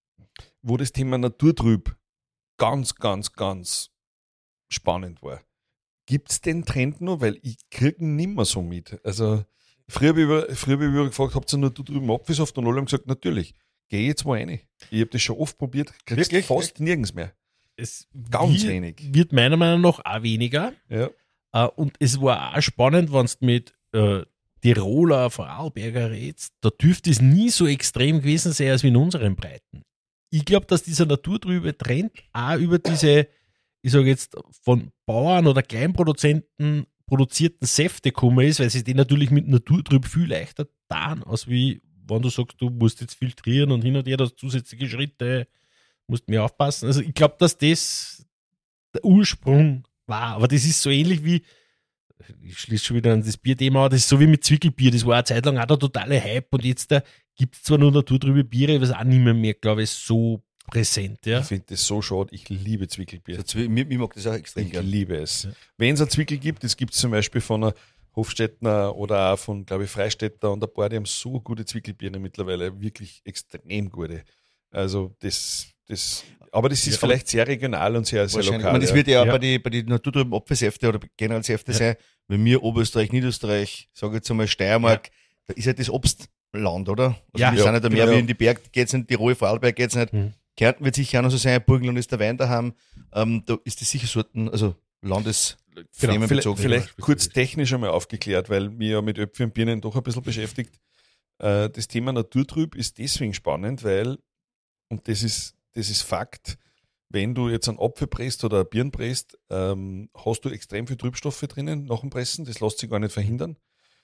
wo das Thema Naturtrüb ganz, ganz, ganz spannend war. Gibt es den Trend noch? Weil ich kriege ihn nicht mehr so mit. Also früher habe ich, über, früher habe ich über gefragt, habt ihr nur drüben Apfelsaft? Und alle haben gesagt, natürlich. Geh jetzt mal rein. Ich habe das schon oft probiert, kriegst Wirklich? fast nirgends mehr. Es Ganz wird, wenig. Wird meiner Meinung nach auch weniger. Ja. Äh, und es war auch spannend, wenn du mit äh, Tiroler, Vorarlberger redest, da dürfte es nie so extrem gewesen sein, als wie in unseren Breiten. Ich glaube, dass dieser naturtrübe Trend auch über diese, ich sage jetzt, von Bauern oder Kleinproduzenten produzierten Säfte gekommen ist, weil sie die natürlich mit Naturtrüb viel leichter tun, als wie wenn du sagst, du musst jetzt filtrieren und hin und her, das zusätzliche Schritte, musst mehr aufpassen. Also ich glaube, dass das der Ursprung war, aber das ist so ähnlich wie, ich schließe schon wieder an das Bierthema an, das ist so wie mit Zwickelbier, das war eine Zeit lang auch der totale Hype und jetzt da gibt es zwar nur naturtrübe Biere, aber es ist auch nicht mehr, mehr glaube ich, so präsent. Ja? Ich finde das so schade. Ich liebe Zwickelbier. Also, ich, ich mag das auch extrem Ich gerne. liebe es. Ja. Wenn es einen Zwickel gibt, das gibt es zum Beispiel von einer Hofstädtner oder auch von, glaube ich, Freistädter und ein paar, die haben so gute Zwickelbiere mittlerweile, wirklich extrem gute. Also das, das, aber das ist Ja, vielleicht sehr regional und sehr, sehr Wahrscheinlich. lokal. Ich meine, das ja. wird ja auch Ja. bei den bei die naturtrüben Apfelsäfte oder generell Säfte Ja. sein, wenn wir Oberösterreich, Niederösterreich, sage ich jetzt einmal Steiermark, da ist halt das Obstland, oder? Also Ja. wir Ja, sind ja da mehr genau. wie in die Berg, geht's nicht, Tirol, Vorarlberg geht's nicht. Mhm. Kärnten wird sicher auch noch so sein, Burgenland ist der Wein daheim, ähm, da ist das sicher Sorten, also Landes Genau, vielleicht themenbezogen. vielleicht Ja, kurz spezifisch. technisch einmal aufgeklärt, weil mir ja mit Äpfeln und Birnen doch ein bisschen beschäftigt. Äh, Das Thema Naturtrüb ist deswegen spannend, weil, und das ist, das ist Fakt, wenn du jetzt einen Apfel presst oder eine Birne presst, ähm, hast du extrem viel Trübstoffe drinnen nach dem Pressen, das lässt sich gar nicht verhindern.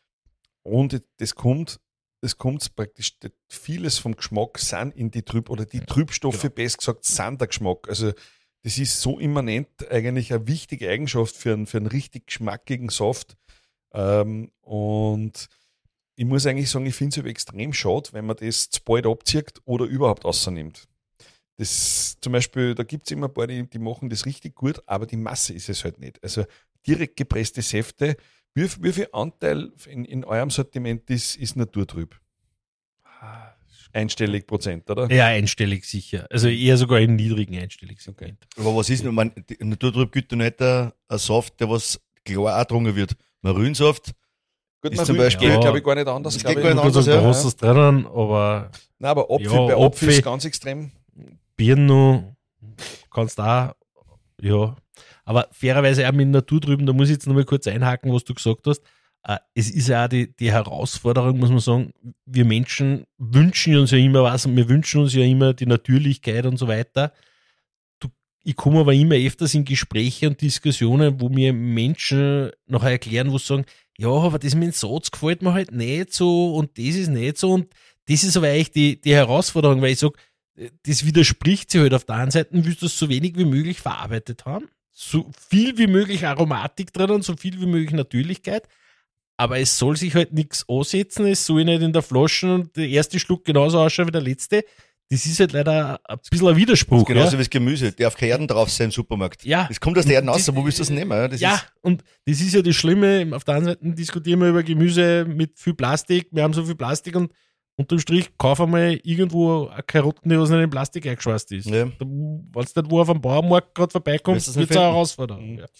Und das kommt, das kommt praktisch, das- vieles vom Geschmack sind in die Trüb, oder die Trübstoffe, genau. besser gesagt, sind der Geschmack. Also das ist so immanent eigentlich eine wichtige Eigenschaft für einen, für einen richtig geschmackigen Saft. Ähm, und ich muss eigentlich sagen, ich finde es extrem schade, wenn man das zu bald abzieht oder überhaupt außernimmt. Das, zum Beispiel, da gibt es immer ein paar, die, die machen das richtig gut, aber die Masse ist es halt nicht. Also direkt gepresste Säfte, wie, wie viel Anteil in, in eurem Sortiment ist, ist naturtrüb? Einstellig Prozent, oder? Ja, einstellig sicher. Also eher sogar im niedrigen einstellig Segment. Aber was ist, man, naturtrüb gibt ja nicht ein Saft, der was klar auch getrunken wird. Marillensaft Gut, ist man zum Rüben Beispiel- geht, Ja. glaube ich, gar nicht anders. Das glaub geht ich. gar nicht Da ist anders, ein ja, großes drinnen, aber Nein, aber Apfel, Ja, bei Apfel Apfel- ist ganz extrem. Birno kannst auch, ja. Aber fairerweise auch mit Natur drüben, da muss ich jetzt nochmal kurz einhaken, was du gesagt hast. Äh, Es ist ja auch die, die Herausforderung, muss man sagen, wir Menschen wünschen uns ja immer was und wir wünschen uns ja immer die Natürlichkeit und so weiter. Du, ich komme aber immer öfters in Gespräche und Diskussionen, wo mir Menschen nachher erklären, wo sie sagen, ja, aber das mit dem Satz gefällt mir halt nicht so und das ist nicht so und das ist aber eigentlich die, die Herausforderung, weil ich sage, das widerspricht sich halt. Auf der einen Seite willst du es so wenig wie möglich verarbeitet haben, so viel wie möglich Aromatik drinnen, so viel wie möglich Natürlichkeit, aber es soll sich halt nichts ansetzen, es soll nicht in der Flasche und der erste Schluck genauso ausschauen wie der letzte. Das ist halt leider ein bisschen ein Widerspruch. genauso ja? wie das Gemüse, der auf keine Erden drauf sein im Supermarkt. Ja. Das kommt aus der Erden raus, Das- wo willst du das nehmen? Ja, das ja, ist, und das ist ja das Schlimme. Auf der einen Seite diskutieren wir über Gemüse mit viel Plastik. Wir haben so viel Plastik und unterm Strich kauf einmal irgendwo eine Karotten, die aus einem Plastik eingeschweißt ist. Ja. Wenn du nicht wo auf dem Bauernmarkt gerade vorbeikommt, Wirst du's wird nicht es eine finden. Herausforderung. Mhm. Ja.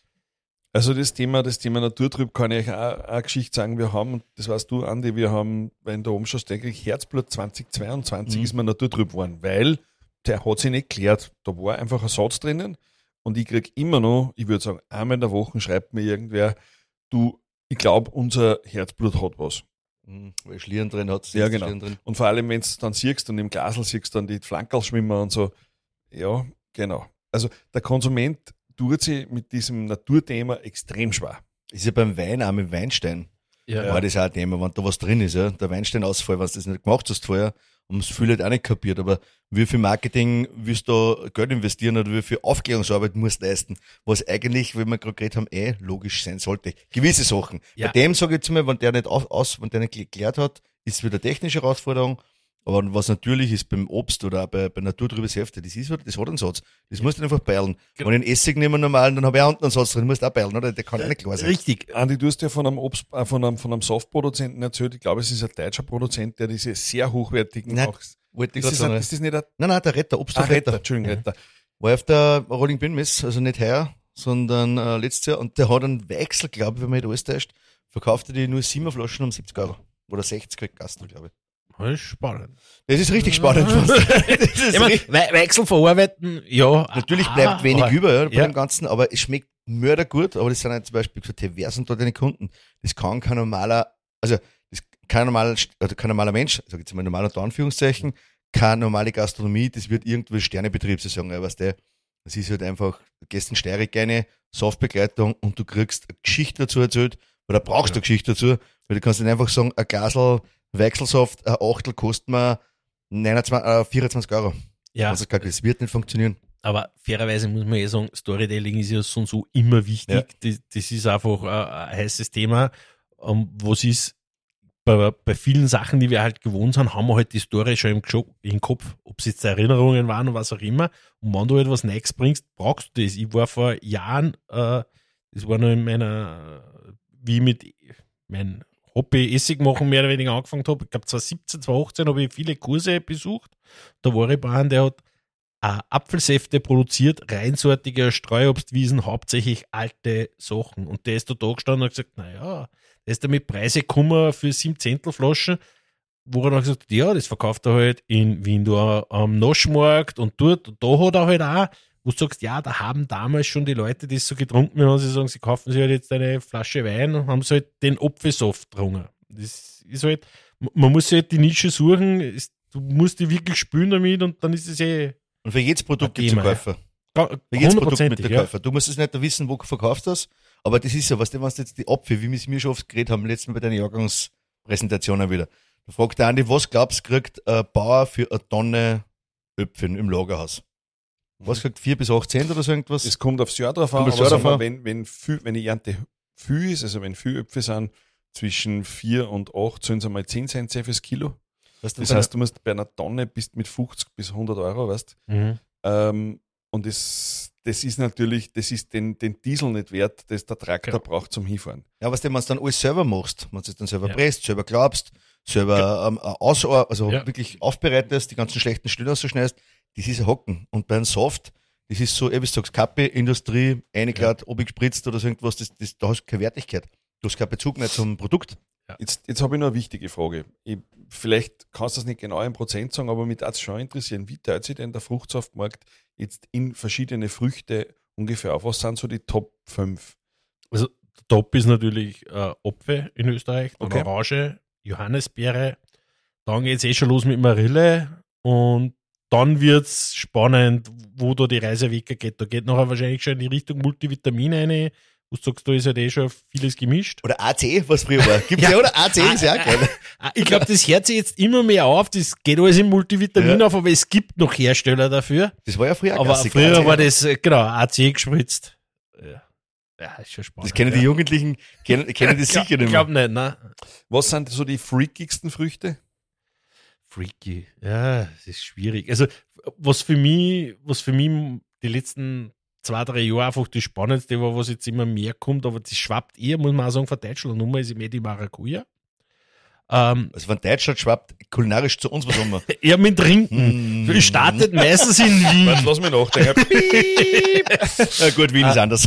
Also das Thema, das Thema Naturtrüb kann ich euch auch eine Geschichte sagen. Wir haben, und das weißt du, Andi, wir haben, wenn du oben schon eigentlich Herzblut zwanzig zweiundzwanzig Mhm. ist man Naturtrüb geworden, weil der hat sich nicht geklärt. Da war einfach ein Satz drinnen und ich krieg immer noch, ich würde sagen, einmal in der Woche schreibt mir irgendwer, du, ich glaube, unser Herzblut hat was. Mhm, weil Schlieren drin hat. Ja, genau. Schlieren drin. Und vor allem, wenn du dann siehst und im Glasl siehst, dann die Flankerl schwimmen und so. Ja, genau. Also der Konsument tut sich mit diesem Naturthema extrem schwer. Ist ja beim Wein auch mit Weinstein. Ja. War das auch ein Thema, wenn da was drin ist, ja. Der Weinsteinausfall, wenn du das nicht gemacht hast vorher, und das viele halt auch nicht kapiert, aber wie viel Marketing willst du da Geld investieren oder wie viel Aufklärungsarbeit musst du leisten, was eigentlich, wie wir gerade geredet haben, eh logisch sein sollte. Gewisse Sachen. Ja. Bei dem sage ich jetzt mal, wenn der nicht auf, aus, wenn der nicht geklärt hat, ist es wieder eine technische Herausforderung. Aber was natürlich ist beim Obst oder auch bei, bei naturtrübes Säfte, das ist, das hat einen Satz. Das musst du einfach beilen. Genau. Wenn ich einen Essig nehme normalen, dann habe ich auch unten einen Satz drin, musst du auch beilen, oder? Der kann ja nicht klar sein. Richtig. Andi, du hast ja von einem, Obst, äh, von einem, von einem Softproduzenten erzählt. Ich glaube, es ist ein deutscher Produzent, der diese sehr hochwertigen. Nein, auch, Wollte ich ist, gerade das sagen. ein, ist das nicht ein Nein, nein, der Retter, Obst ah, auf Retter? Retter. Entschuldigung, Retter. War auf der Rolling Bin Mess, also nicht heuer, sondern äh, letztes Jahr. Und der hat einen Wechsel, glaube ich, wenn man nicht alles täuscht, verkaufte die nur sieben Flaschen um siebzig Euro. Oder sechzig kriegt Gastel, glaube ich. Das ist spannend. Das ist richtig spannend. das ist Ich mein, richtig, We Wechsel verarbeiten, ja. natürlich ah, bleibt wenig aber- über ja, bei ja. dem Ganzen, aber es schmeckt mördergut. Aber das sind halt zum Beispiel so Diversen dort deine Kunden. Das kann kein normaler, also das kein normaler, also kein normaler Mensch, sag ich jetzt mal normal unter Anführungszeichen, keine normale Gastronomie, das wird irgendwie Sternebetrieb, so sagen, ja, weißt du, das ist halt einfach, du gehst in Steirig eine Softbegleitung und du kriegst eine Geschichte dazu erzählt, oder brauchst du eine Geschichte dazu, weil du kannst nicht einfach sagen, ein Glasl Wechselsaft, ein Achtel kostet mir neunundzwanzig, äh, vierundzwanzig Euro. Ja, Also das wird nicht funktionieren. aber fairerweise muss man eh sagen, Storytelling ist ja so und so immer wichtig. Ja. Das, das ist einfach ein, ein heißes Thema. Um, was ist bei, bei vielen Sachen, die wir halt gewohnt sind, haben wir halt die Story schon im, Gescho- im Kopf, ob es jetzt Erinnerungen waren und was auch immer. Und wenn du etwas Neues bringst, brauchst du das. Ich war vor Jahren, äh, das war noch in meiner, wie ich mit mein Hobby Essig machen mehr oder weniger angefangen habe. Ich glaube zwanzig siebzehn, zwanzig achtzehn habe ich viele Kurse besucht. Da war ich bei einem, der hat äh, Apfelsäfte produziert, reinsortige Streuobstwiesen, hauptsächlich alte Sachen. Und der ist da da gestanden und hat gesagt, naja, der ist da mit Preise gekommen für sieben Zentel Flaschen, wo er dann gesagt hat, ja, das verkauft er halt in Wien da am Naschmarkt und dort. Und da hat er halt auch, wo du sagst, ja, da haben damals schon die Leute das so getrunken, wenn sie sagen, sie kaufen sich halt jetzt eine Flasche Wein und haben sie halt den Apfelsaft getrunken. Das ist halt, man muss halt die Nische suchen, es- du musst die wirklich spülen damit und dann ist es eh Und für jedes Produkt Ein gibt es einen Thema, Käufer. ga- Für jedes Produkt mit hundertprozentig. der Ja. Käufer. Du musst es nicht wissen, wo du verkaufst das, aber das ist ja, was du, wenn du jetzt die Apfel, wie wir es mir schon oft geredet haben, letztes Mal bei deinen Jahrgangspräsentationen wieder. Da fragt der Andi, was glaubst du, kriegt ein Bauer für eine Tonne Äpfel im Lagerhaus? Was kriegt vier bis acht Cent oder so irgendwas? Es kommt aufs Jahr drauf an, Kommt aufs aber Jahr sagen wir, drauf an. wenn, wenn, viel, wenn die Ernte viel ist, also wenn viel Äpfel sind, zwischen vier und acht, sollen sie mal zehn Cent sein fürs Kilo. Was Das heißt, du musst bei einer Tonne bist mit fünfzig bis hundert Euro, weißt Mhm. ähm, und das, das ist natürlich, das ist den, den Diesel nicht wert, das der Traktor Genau. braucht zum Hinfahren. Ja, was du, wenn du dann alles selber machst, wenn du es dann selber Ja. presst, selber glaubst, selber ähm, aus, also Ja. wirklich aufbereitest, die ganzen schlechten Stellen ausschneidest, das ist ein Hocken. Und bei einem Soft, das ist so, wie du sagst, Kappe, Industrie, eingeladen, ob ich gespritzt oder so irgendwas, das, das, da hast du keine Wertigkeit. Du hast keinen Bezug mehr zum Produkt. Jetzt, jetzt habe ich noch eine wichtige Frage. Ich, vielleicht kannst du das nicht genau in Prozent sagen, aber mich würde es schon interessieren, wie teilt sich denn der Fruchtsaftmarkt jetzt in verschiedene Früchte ungefähr auf? Was sind so die Top fünf? Also der Top ist natürlich äh, Apfel in Österreich, dann Okay. Orange, Johannisbeere, dann geht es eh schon los mit Marille und dann wird es spannend, wo da die Reise weggeht. Da geht nachher wahrscheinlich schon in die Richtung Multivitamin rein. Du sagst, da ist halt eh schon vieles gemischt. Oder A C, was früher war. Gibt's ja, Ja. oder? A C ist ja auch geil. Ah, Ich glaube, das hört sich jetzt immer mehr auf. Das geht alles in Multivitamin Ja. auf, aber es gibt noch Hersteller dafür. Das war ja früher ein Aber Klassiker, früher A C. war das, äh, genau, A C gespritzt. Ja, ja ist schon spannend. Das kennen die Jugendlichen, kennen, kennen das sicher Ich nicht mehr. glaube nicht, ne? Was sind so die freakigsten Früchte? Freaky. Ja, das ist schwierig. Also, was für mich, was für mich die letzten zwei, drei Jahre einfach das Spannendste war, was jetzt immer mehr kommt, aber das schwappt eher, muss man auch sagen, von Deutschland. Nummer ist immer die Maracuja. Ähm, Also wenn Deutschland schwappt, kulinarisch zu uns, was haben wir? eher mit Trinken. Mm. Es startet meistens in Wien. Warte, lass mich nachdenken. Ja gut, Wien ist anders.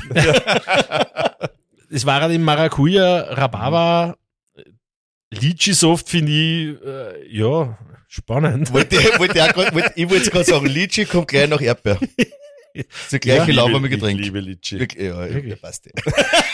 Es war die Maracuja, Rhabarber, Litchi-Soft finde ich, äh, ja, spannend. wollte, wollte ich auch grad, wollte, ich wollte gerade sagen, Litchi kommt gleich nach Erdbeer. Das ist der gleiche Ich lauwarme liebe- Getränk. Ich liebe Litschi. Wirklich, ja, ja, Wirklich? passt ja.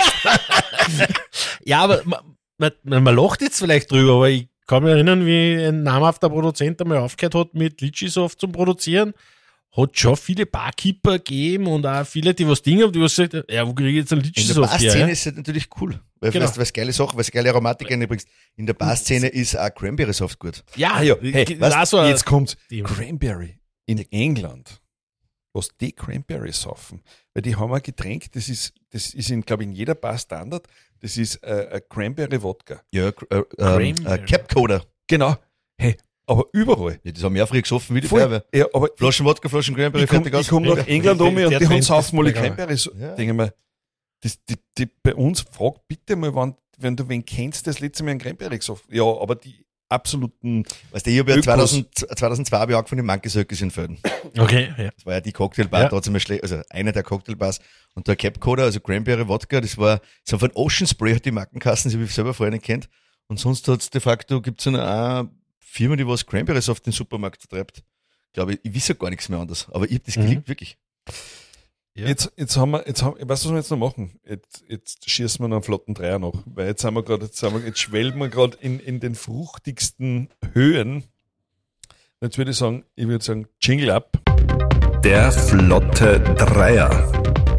Ja, aber man, man, man lacht jetzt vielleicht drüber, aber ich kann mich erinnern, wie ein namhafter Produzent einmal aufgehört hat, mit Litchi-Soft zu produzieren. Hat schon viele Barkeeper gegeben und auch viele, die was Dinge haben, die was gesagt haben, ja, wo kriege ich jetzt einen In der Litchi-Soft her? Barszene Ja? ist es natürlich cool. Weil Genau. weißt du, was geile Sachen, was geile Aromatik reinbringst. In der Barszene ist auch Cranberry Soft gut. Ja, Ah ja, das hey, ist weißt, auch so ein jetzt kommt Thema. Cranberry in England. Was die Cranberry saufen. Weil die haben ein Getränk, das ist, das ist in, glaube ich, in jeder Bar Standard. Das ist äh, ein Cranberry-Wodka. Ja, äh, ähm, äh, Capcoder. Genau. Hey, aber überall. Ja, das haben wir auch früh gesoffen wie die Voll. Feuerwehr. Ja, aber Flaschen Wodka, Flaschen Cranberry, ich komme fertig aus. komm nach England um und Der die haben Trend saufen ist alle gegangen. Cranberry. So, Ja. denke ich mir, das, die, die, bei uns, frag bitte mal, wann, wenn du wen kennst, das letzte Mal einen Cranberry gesoffen. Ja, aber die absoluten, Weißt du, ich habe ja Ökos. zweitausend, zweitaudzwei habe ich angefangen in Monkey Circus in Felden. Okay, ja. Das war ja die Cocktailbar, Ja. da hat sie mir schle- also eine der Cocktailbars. Und der Capcoder, also Cranberry Wodka, das war, so von Ocean Spray hat die Markenkassen, die habe ich selber vorher nicht kennt. Und sonst hat's de facto, gibt's so eine Firma, die was Cranberry Soft in den Supermarkt vertreibt. Glaube ich, ich weiß ja gar nichts mehr anders. Aber ich habe das Mhm. geliebt, wirklich. Ja. jetzt, jetzt haben wir, jetzt haben, weißt du, was wir jetzt noch machen? Jetzt, jetzt schießen wir noch einen flotten Dreier noch. Weil jetzt sind wir gerade, jetzt, sind wir, jetzt schwelgen wir gerade in, in den fruchtigsten Höhen. Jetzt würde ich sagen, ich würde sagen, Jingle up. Der flotte Dreier.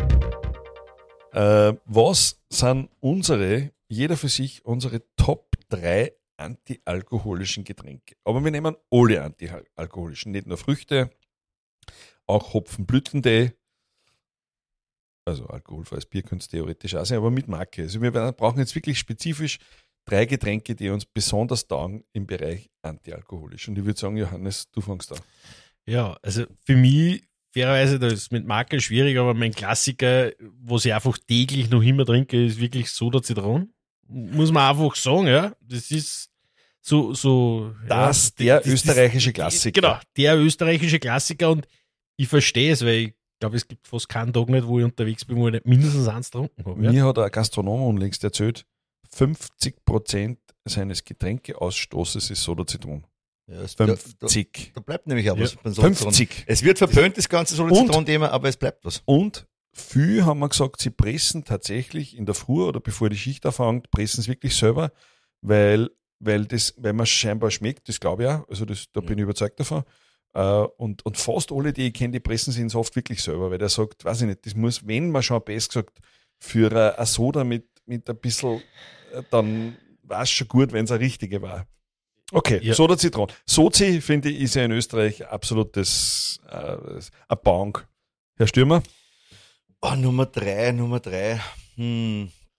Äh, was sind unsere, jeder für sich, unsere Top drei antialkoholischen Getränke? Aber wir nehmen alle antialkoholischen, nicht nur Früchte, auch Hopfenblütentee. Also alkoholfreies Bier könnte es theoretisch auch sein, aber mit Marke. Also wir werden, brauchen jetzt wirklich spezifisch drei Getränke, die uns besonders taugen im Bereich antialkoholisch. Und ich würde sagen, Johannes, du fängst an. Ja, also für mich, fairerweise, das ist mit Marke schwierig, aber mein Klassiker, was ich einfach täglich noch immer trinke, ist wirklich Soda Zitron. Muss man einfach sagen, ja. Das ist so, so. Das, ja, der das- das- österreichische Klassiker. Genau, der österreichische Klassiker und ich verstehe es, weil ich glaube, es gibt fast keinen Tag nicht, wo ich unterwegs bin, wo ich nicht mindestens eins getrunken habe. Ja. Mir hat ein Gastronom unlängst erzählt, fünfzig Prozent seines Getränkeausstoßes ist Soda Zitron. Ja, es, da, da, fünfzig. da bleibt nämlich auch Ja. was. beim Soda Zitron. fünfzig. Es wird verpönt, das ganze Soda Und- Zitron-Thema, aber es bleibt was. Und viele haben wir gesagt, sie pressen tatsächlich in der Früh oder bevor die Schicht anfängt, pressen es wirklich selber, weil, weil das, weil man scheinbar schmeckt, das glaube ich auch, also das, da bin ich überzeugt davon. Äh, Und, und fast alle, die ich kenne, die pressen sie oft wirklich selber, weil der sagt, weiß ich nicht, das muss, wenn man schon besser gesagt, für äh, ein Soda mit, mit ein bisschen, äh, dann war es schon gut, wenn es eine richtige war. Okay, Ja. Soda Zitron. Sozi, finde ich, ist ja in Österreich absolutes äh, eine Bank. Herr Stürmer? Oh, Nummer drei, Nummer drei. Hm.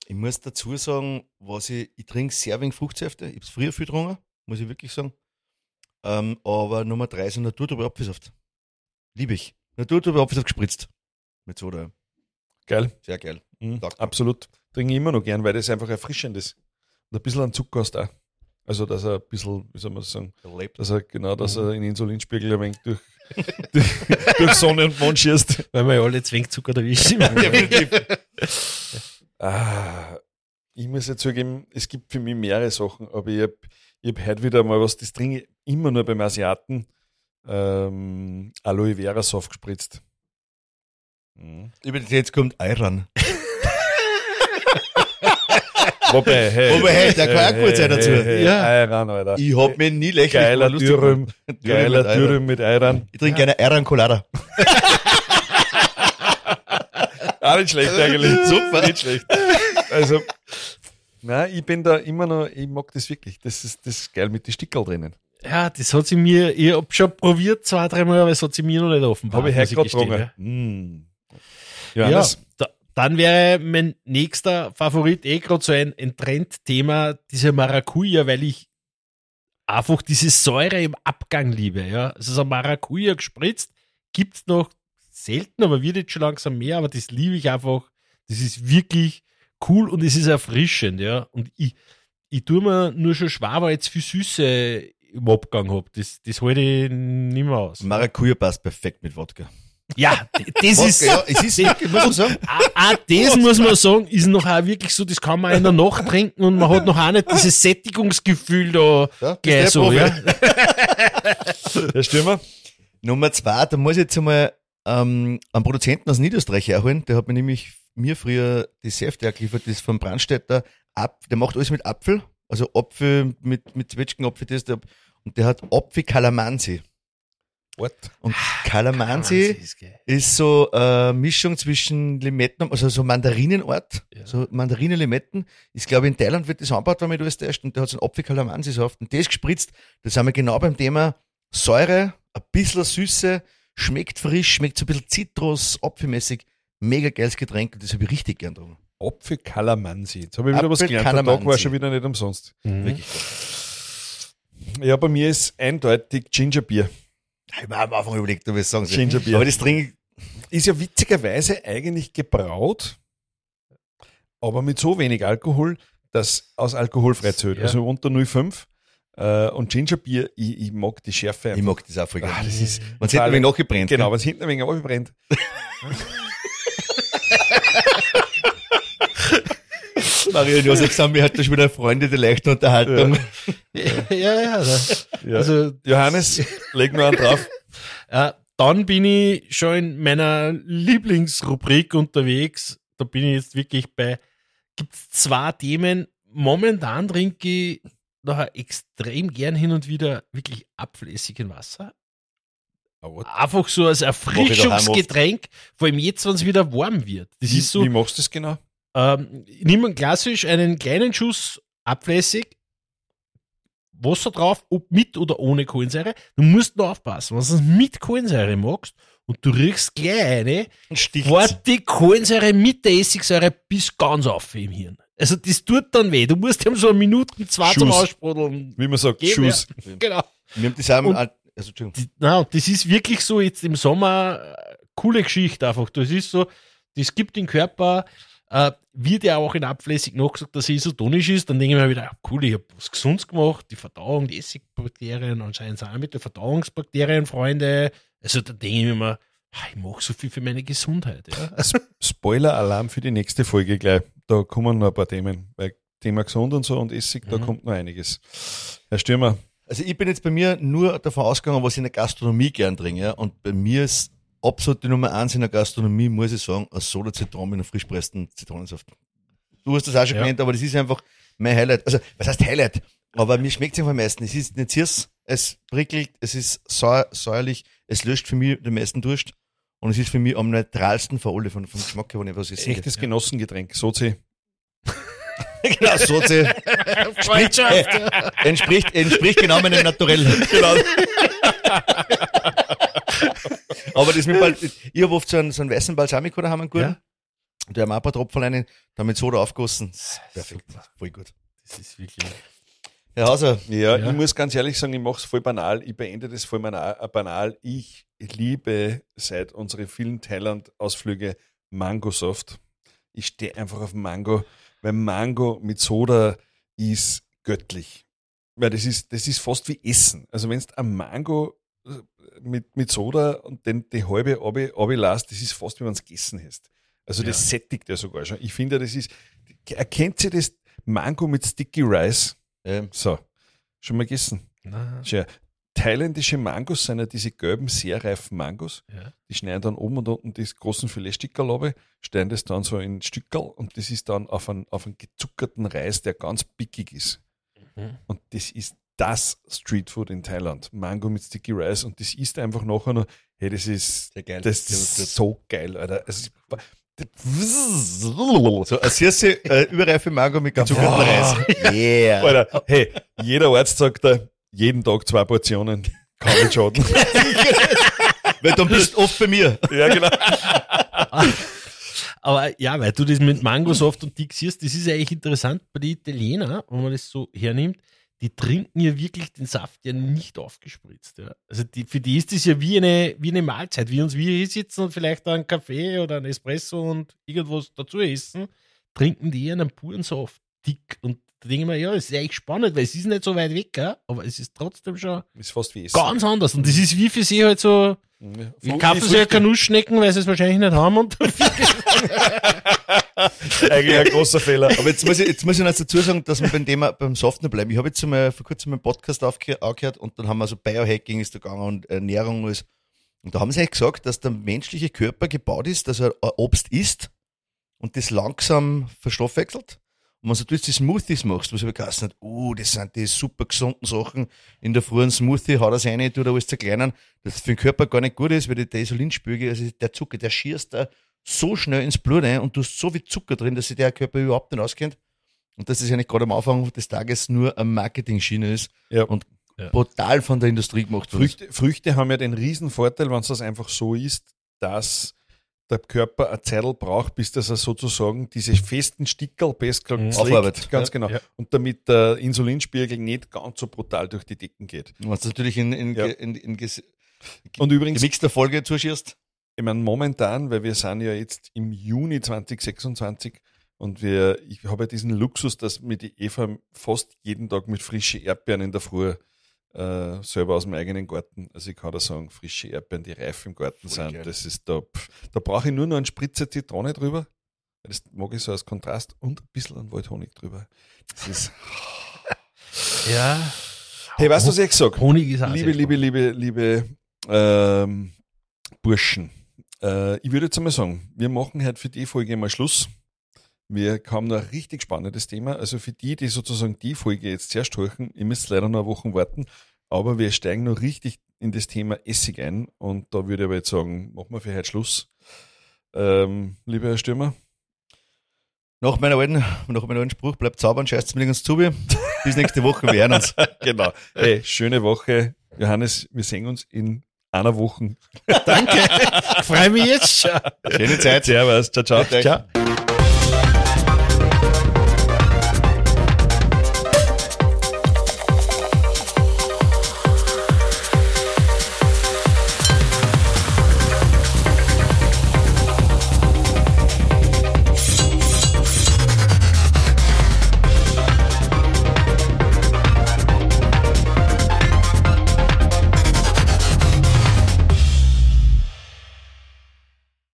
Ich muss dazu sagen, was ich, ich trinke sehr wenig Fruchtsäfte. Ich habe es früher viel getrunken, muss ich wirklich sagen. Ähm, aber Nummer drei ist ein Naturtrüber Apfelsaft. Liebe ich. Naturtrüber Apfelsaft gespritzt. Mit Soda. Geil. Sehr geil. Mhm, Taugt mir. absolut. Trinke ich immer noch gern, weil das einfach erfrischend ist. Und ein bisschen an Zucker hast auch. Also, dass er ein bisschen, wie soll man sagen, Erlebt. dass er, genau, dass er den Insulinspiegel ein wenig durch, durch, durch Sonne und Mond schießt. Weil wir ja alle Zwängzucker erwischen. Definitiv. Ah, ich muss jetzt zugeben, es gibt für mich mehrere Sachen, aber ich habe ich hab heute wieder mal was, das trinke ich immer nur beim Asiaten, ähm, Aloe Vera Saft gespritzt. Mhm. Jetzt kommt Ayran. Wobei, hey, Wobei, hey, der kann auch gut sein dazu. Hey, Ja. Ayran, Alter. Ich hab mich nie lächerlich Geiler gemacht, lustig Dürüm, gemacht. geiler mit Ayran. Dürüm mit Ayran. Ich trinke gerne Ayran Colada. Auch nicht schlecht eigentlich. Super. Nicht schlecht. Also, nein, ich bin da immer noch, ich mag das wirklich. Das ist, das ist geil mit den Stickerl drinnen. Ja, das hat sie mir, ich hab schon probiert zwei, dreimal, aber es hat sie mir noch nicht offenbar. Habe ich heute muss gerade gestehen, getrunken. Mm. Ja, Johannes, da, dann wäre mein nächster Favorit eh gerade so ein, ein Trendthema, diese Maracuja, weil ich einfach diese Säure im Abgang liebe. Ja, also so Maracuja gespritzt gibt's noch selten, aber wird jetzt schon langsam mehr, aber das liebe ich einfach. Das ist wirklich cool und es ist erfrischend, ja. Und ich, ich tue mir nur schon schwer, weil ich jetzt viel Süße im Abgang habe. Das, das halte ich nicht mehr aus. Maracuja passt perfekt mit Wodka. Ja, das ist. Wodka, ja, es ist wirklich, muss man sagen. Ah, das muss man sagen, ist noch auch wirklich so, das kann man in der Nacht trinken und man hat noch auch nicht dieses Sättigungsgefühl da Ja, gleich bist der so, Profi. ja. der Stürmer. Nummer zwei, da muss ich jetzt einmal ähm, einen Produzenten aus Niederösterreich herholen. Der hat mir nämlich mir früher die Säfte geliefert, das ist vom Brandstätter. Ab, der macht alles mit Apfel, also Apfel mit, mit Zwetschgenapfel, das da. Und der hat Apfel Calamansi. What? Und Calamansi ist geil. ist so eine Mischung zwischen Limetten, also so Mandarinenart, Ja. so Mandarinen-Limetten. Ich glaube, in Thailand wird das angebaut, wenn man das täuscht, und der hat so einen Apfel-Calamansi-Saft. Und das gespritzt, da sind wir genau beim Thema Säure, ein bisschen Süße, schmeckt frisch, schmeckt so ein bisschen Zitrus, apfelmäßig. Mega geiles Getränk, und das habe ich richtig gern drum. Apfel Calamansi. Jetzt habe ich wieder was gelernt. Der Apfel-Calamansi. Tag war schon wieder nicht umsonst. Mhm. Wirklich. Ja, bei mir ist eindeutig Gingerbier. Ich habe am Anfang überlegt, ob ich es sagen soll. Gingerbier. Aber das trinke Ist ja witzigerweise eigentlich gebraut, aber mit so wenig Alkohol, dass aus alkoholfrei zählt. Ja. Also unter null Komma fünf. Äh, und Gingerbier, ich, ich mag die Schärfe ich, einfach. mag das auch voll gerne. Ah, das ist, Man sieht ein wenig nachgebrennt. genau, gell? wenn es hinten ein wenig aufbrennt. Maria und Josef sind wir heute schon wieder Freunde der leichten Unterhaltung. Ja, ja, ja. Da. Ja. Also, Johannes, leg nur einen drauf. äh, dann bin ich schon in meiner Lieblingsrubrik unterwegs. Da bin ich jetzt wirklich bei, gibt's zwei Themen. Momentan trinke ich nachher extrem gern hin und wieder wirklich Apfelessig in Wasser. Einfach so als Erfrischungsgetränk, vor allem jetzt, wenn es wieder warm wird. Das Wie, ist so, wie machst du das genau? ähm, nimm man klassisch einen kleinen Schuss Apfelessig, Wasser drauf, ob mit oder ohne Kohlensäure. Du musst nur aufpassen, wenn du es mit Kohlensäure magst und du riechst gleich eine, fährt die Kohlensäure mit der Essigsäure bis ganz auf im Hirn. Also das tut dann weh. Du musst ihm so eine Minute, zwei zum Schuss. Aussprudeln. Wie man sagt, Geben, Schuss. ja. Genau. Wir haben das auch, Und- also, Entschuldigung. Die, na, das ist wirklich so jetzt im Sommer äh, coole Geschichte einfach. Das ist so, das gibt den Körper, äh, wird ja auch in Apfelessig nachgesagt, dass er isotonisch ist. Dann denke ich mir wieder, cool, ich habe was Gesundes gemacht, die Verdauung, die Essigbakterien, anscheinend sind auch mit den Verdauungsbakterien Freunde. Also da denke ich mir immer, ah, ich mache so viel für meine Gesundheit. Ja. Spoiler-Alarm für die nächste Folge gleich. Da kommen noch ein paar Themen. Weil Thema gesund und so und Essig, da Mhm. kommt noch einiges. Herr Stürmer, Also ich bin jetzt bei mir nur davon ausgegangen, was ich in der Gastronomie gern trinke. Ja? Und bei mir ist absolut die Nummer eins in der Gastronomie, muss ich sagen, ein Soda Zitron mit einem frisch pressten Zitronensaft. Du hast das auch schon Ja. gemeint, aber das ist einfach mein Highlight. Also, was heißt Highlight? Aber mir schmeckt es einfach am meisten. Es ist nicht süß, es prickelt, es ist säu säuerlich, es löscht für mich den meisten Durst. Und es ist für mich am neutralsten von alle, von, vom Geschmack her, wenn ich was essen echtes Genossengetränk, Sozi. Genau, so sie Freundschaft. entspricht, entspricht genau meinem Naturell. Genau. Aber das mit Bal ich habe oft so einen, so einen weißen Balsamico daheim einen guten. Ja. Und da haben wir ein paar Tropfen rein, dann mit Soda aufgossen. Das ist perfekt. Voll gut. Das ist wirklich. Herr Hauser. Ja, Ja. ich muss ganz ehrlich sagen, ich mache es voll banal. Ich beende das voll banal. äh, banal. Ich liebe seit unseren vielen Thailand-Ausflüge Mangosoft. Ich stehe einfach auf Mango, weil Mango mit Soda ist göttlich. Weil das ist, das ist fast wie Essen. Also wenn du ein Mango mit, mit Soda und den, die halbe runterlässt, das ist fast wie wenn du es gegessen hast. Also das Ja. sättigt ja sogar schon. Ich finde, das ist, erkennt ihr das Mango mit Sticky Rice? Ähm, So, schon mal gegessen? Na, Tja, thailändische Mangos sind ja diese gelben, sehr reifen Mangos. ja. Die schneiden dann oben und unten die großen Filetstückerl ab, stellen das dann so in Stückerl und das ist dann auf einen, auf einen gezuckerten Reis, der ganz pickig ist. Mhm. Und das ist das Streetfood in Thailand. Mango mit Sticky Rice und das ist einfach nachher noch, hey, das ist, Sehr geil. das ist so geil, Alter. Es ist, So, eine süße, äh, überreife Mango mit gezuckertem Reis. Yeah. Alter, hey, jeder Arzt sagt da, jeden Tag zwei Portionen, kann nicht schaden. Weil dann bist du oft bei mir. Ja, genau. Aber ja, weil du das mit Mangosoft und Dick siehst, das ist ja eigentlich interessant bei den Italienern, wenn man das so hernimmt, die trinken ja wirklich den Saft ja nicht aufgespritzt. Ja. Also die, für die ist das ja wie eine, wie eine Mahlzeit, wie uns wir hier sitzen und vielleicht einen Kaffee oder einen Espresso und irgendwas dazu essen, trinken die einen puren Saft, dick. Und da denke ich mir, ja, das ist eigentlich spannend, weil es ist nicht so weit weg, ja, aber es ist trotzdem schon Ist fast wie Essen. ganz anders. Und das ist wie für sie halt so, Ja, ich kaufe sie ja keine Nussschnecken, weil sie es wahrscheinlich nicht haben. Und Eigentlich ein großer Fehler. Aber jetzt muss ich, jetzt muss ich noch dazu sagen, dass wir beim Thema, beim Soften bleiben. Ich habe jetzt mal vor kurzem einen Podcast aufge- angehört und dann haben wir so Biohacking ist da gegangen und Ernährung und alles. Und da haben sie eigentlich gesagt, dass der menschliche Körper gebaut ist, dass er ein Obst isst und das langsam verstoffwechselt. Und wenn du jetzt die Smoothies machst, was ich geheißen hat, oh, das sind die super gesunden Sachen, in der frühen Smoothie haut das rein, tut alles zerkleinern, das für den Körper gar nicht gut ist, weil der Insulinspiegel, also der Zucker, der schießt da so schnell ins Blut ein und du hast so viel Zucker drin, dass sich der Körper überhaupt nicht auskennt. Und dass das ja nicht gerade am Anfang des Tages nur eine Marketing-Schiene ist Ja. und Ja. brutal von der Industrie gemacht wird. Früchte, Früchte haben ja den riesen Vorteil, wenn es das einfach so ist, dass der Körper eine Zeit braucht, bis das er sozusagen diese festen Stickerl best Mhm. gesagt Aufarbeitet. Ganz Ja. genau. Ja. Und damit der Insulinspiegel nicht ganz so brutal durch die Decken geht. Wenn du natürlich in, in, Ja. in, in, in Und übrigens, gemixter Folge zuschießt. ich meine, momentan, weil wir sind ja jetzt im Juni zwanzig sechsundzwanzig und wir, ich habe ja diesen Luxus, dass mir die Eva fast jeden Tag mit frischen Erdbeeren in der Früh äh, selber aus dem eigenen Garten, also ich kann da sagen, frische Erdbeeren, die reif im Garten Voll sind, geil. das ist da, pff, da brauche ich nur noch einen Spritzer Zitrone drüber, das mag ich so als Kontrast und ein bisschen an Waldhonig drüber. Das ist, ja, hey, weißt du, was ich sage? Honig ist auch Liebe, sehr liebe, liebe, liebe ähm, Burschen, äh, ich würde jetzt einmal sagen, wir machen heute für die Folge mal Schluss. Wir haben noch ein richtig spannendes Thema. Also für die, die sozusagen die Folge jetzt zuerst hören, ihr müsst leider noch eine Woche warten, aber wir steigen noch richtig in das Thema Essig ein und da würde ich aber jetzt sagen, machen wir für heute Schluss. Ähm, lieber Herr Stürmer, Nach meiner alten, nach meinem alten Spruch, bleibt zaubern, scheißt mir nirgends zu. Bis nächste Woche, wir hören uns. genau. Hey, schöne Woche. Johannes, wir sehen uns in einer Woche. Danke, ich freue mich jetzt schon. Schöne Zeit. Servus, ciao, ciao. Ciao. Ciao.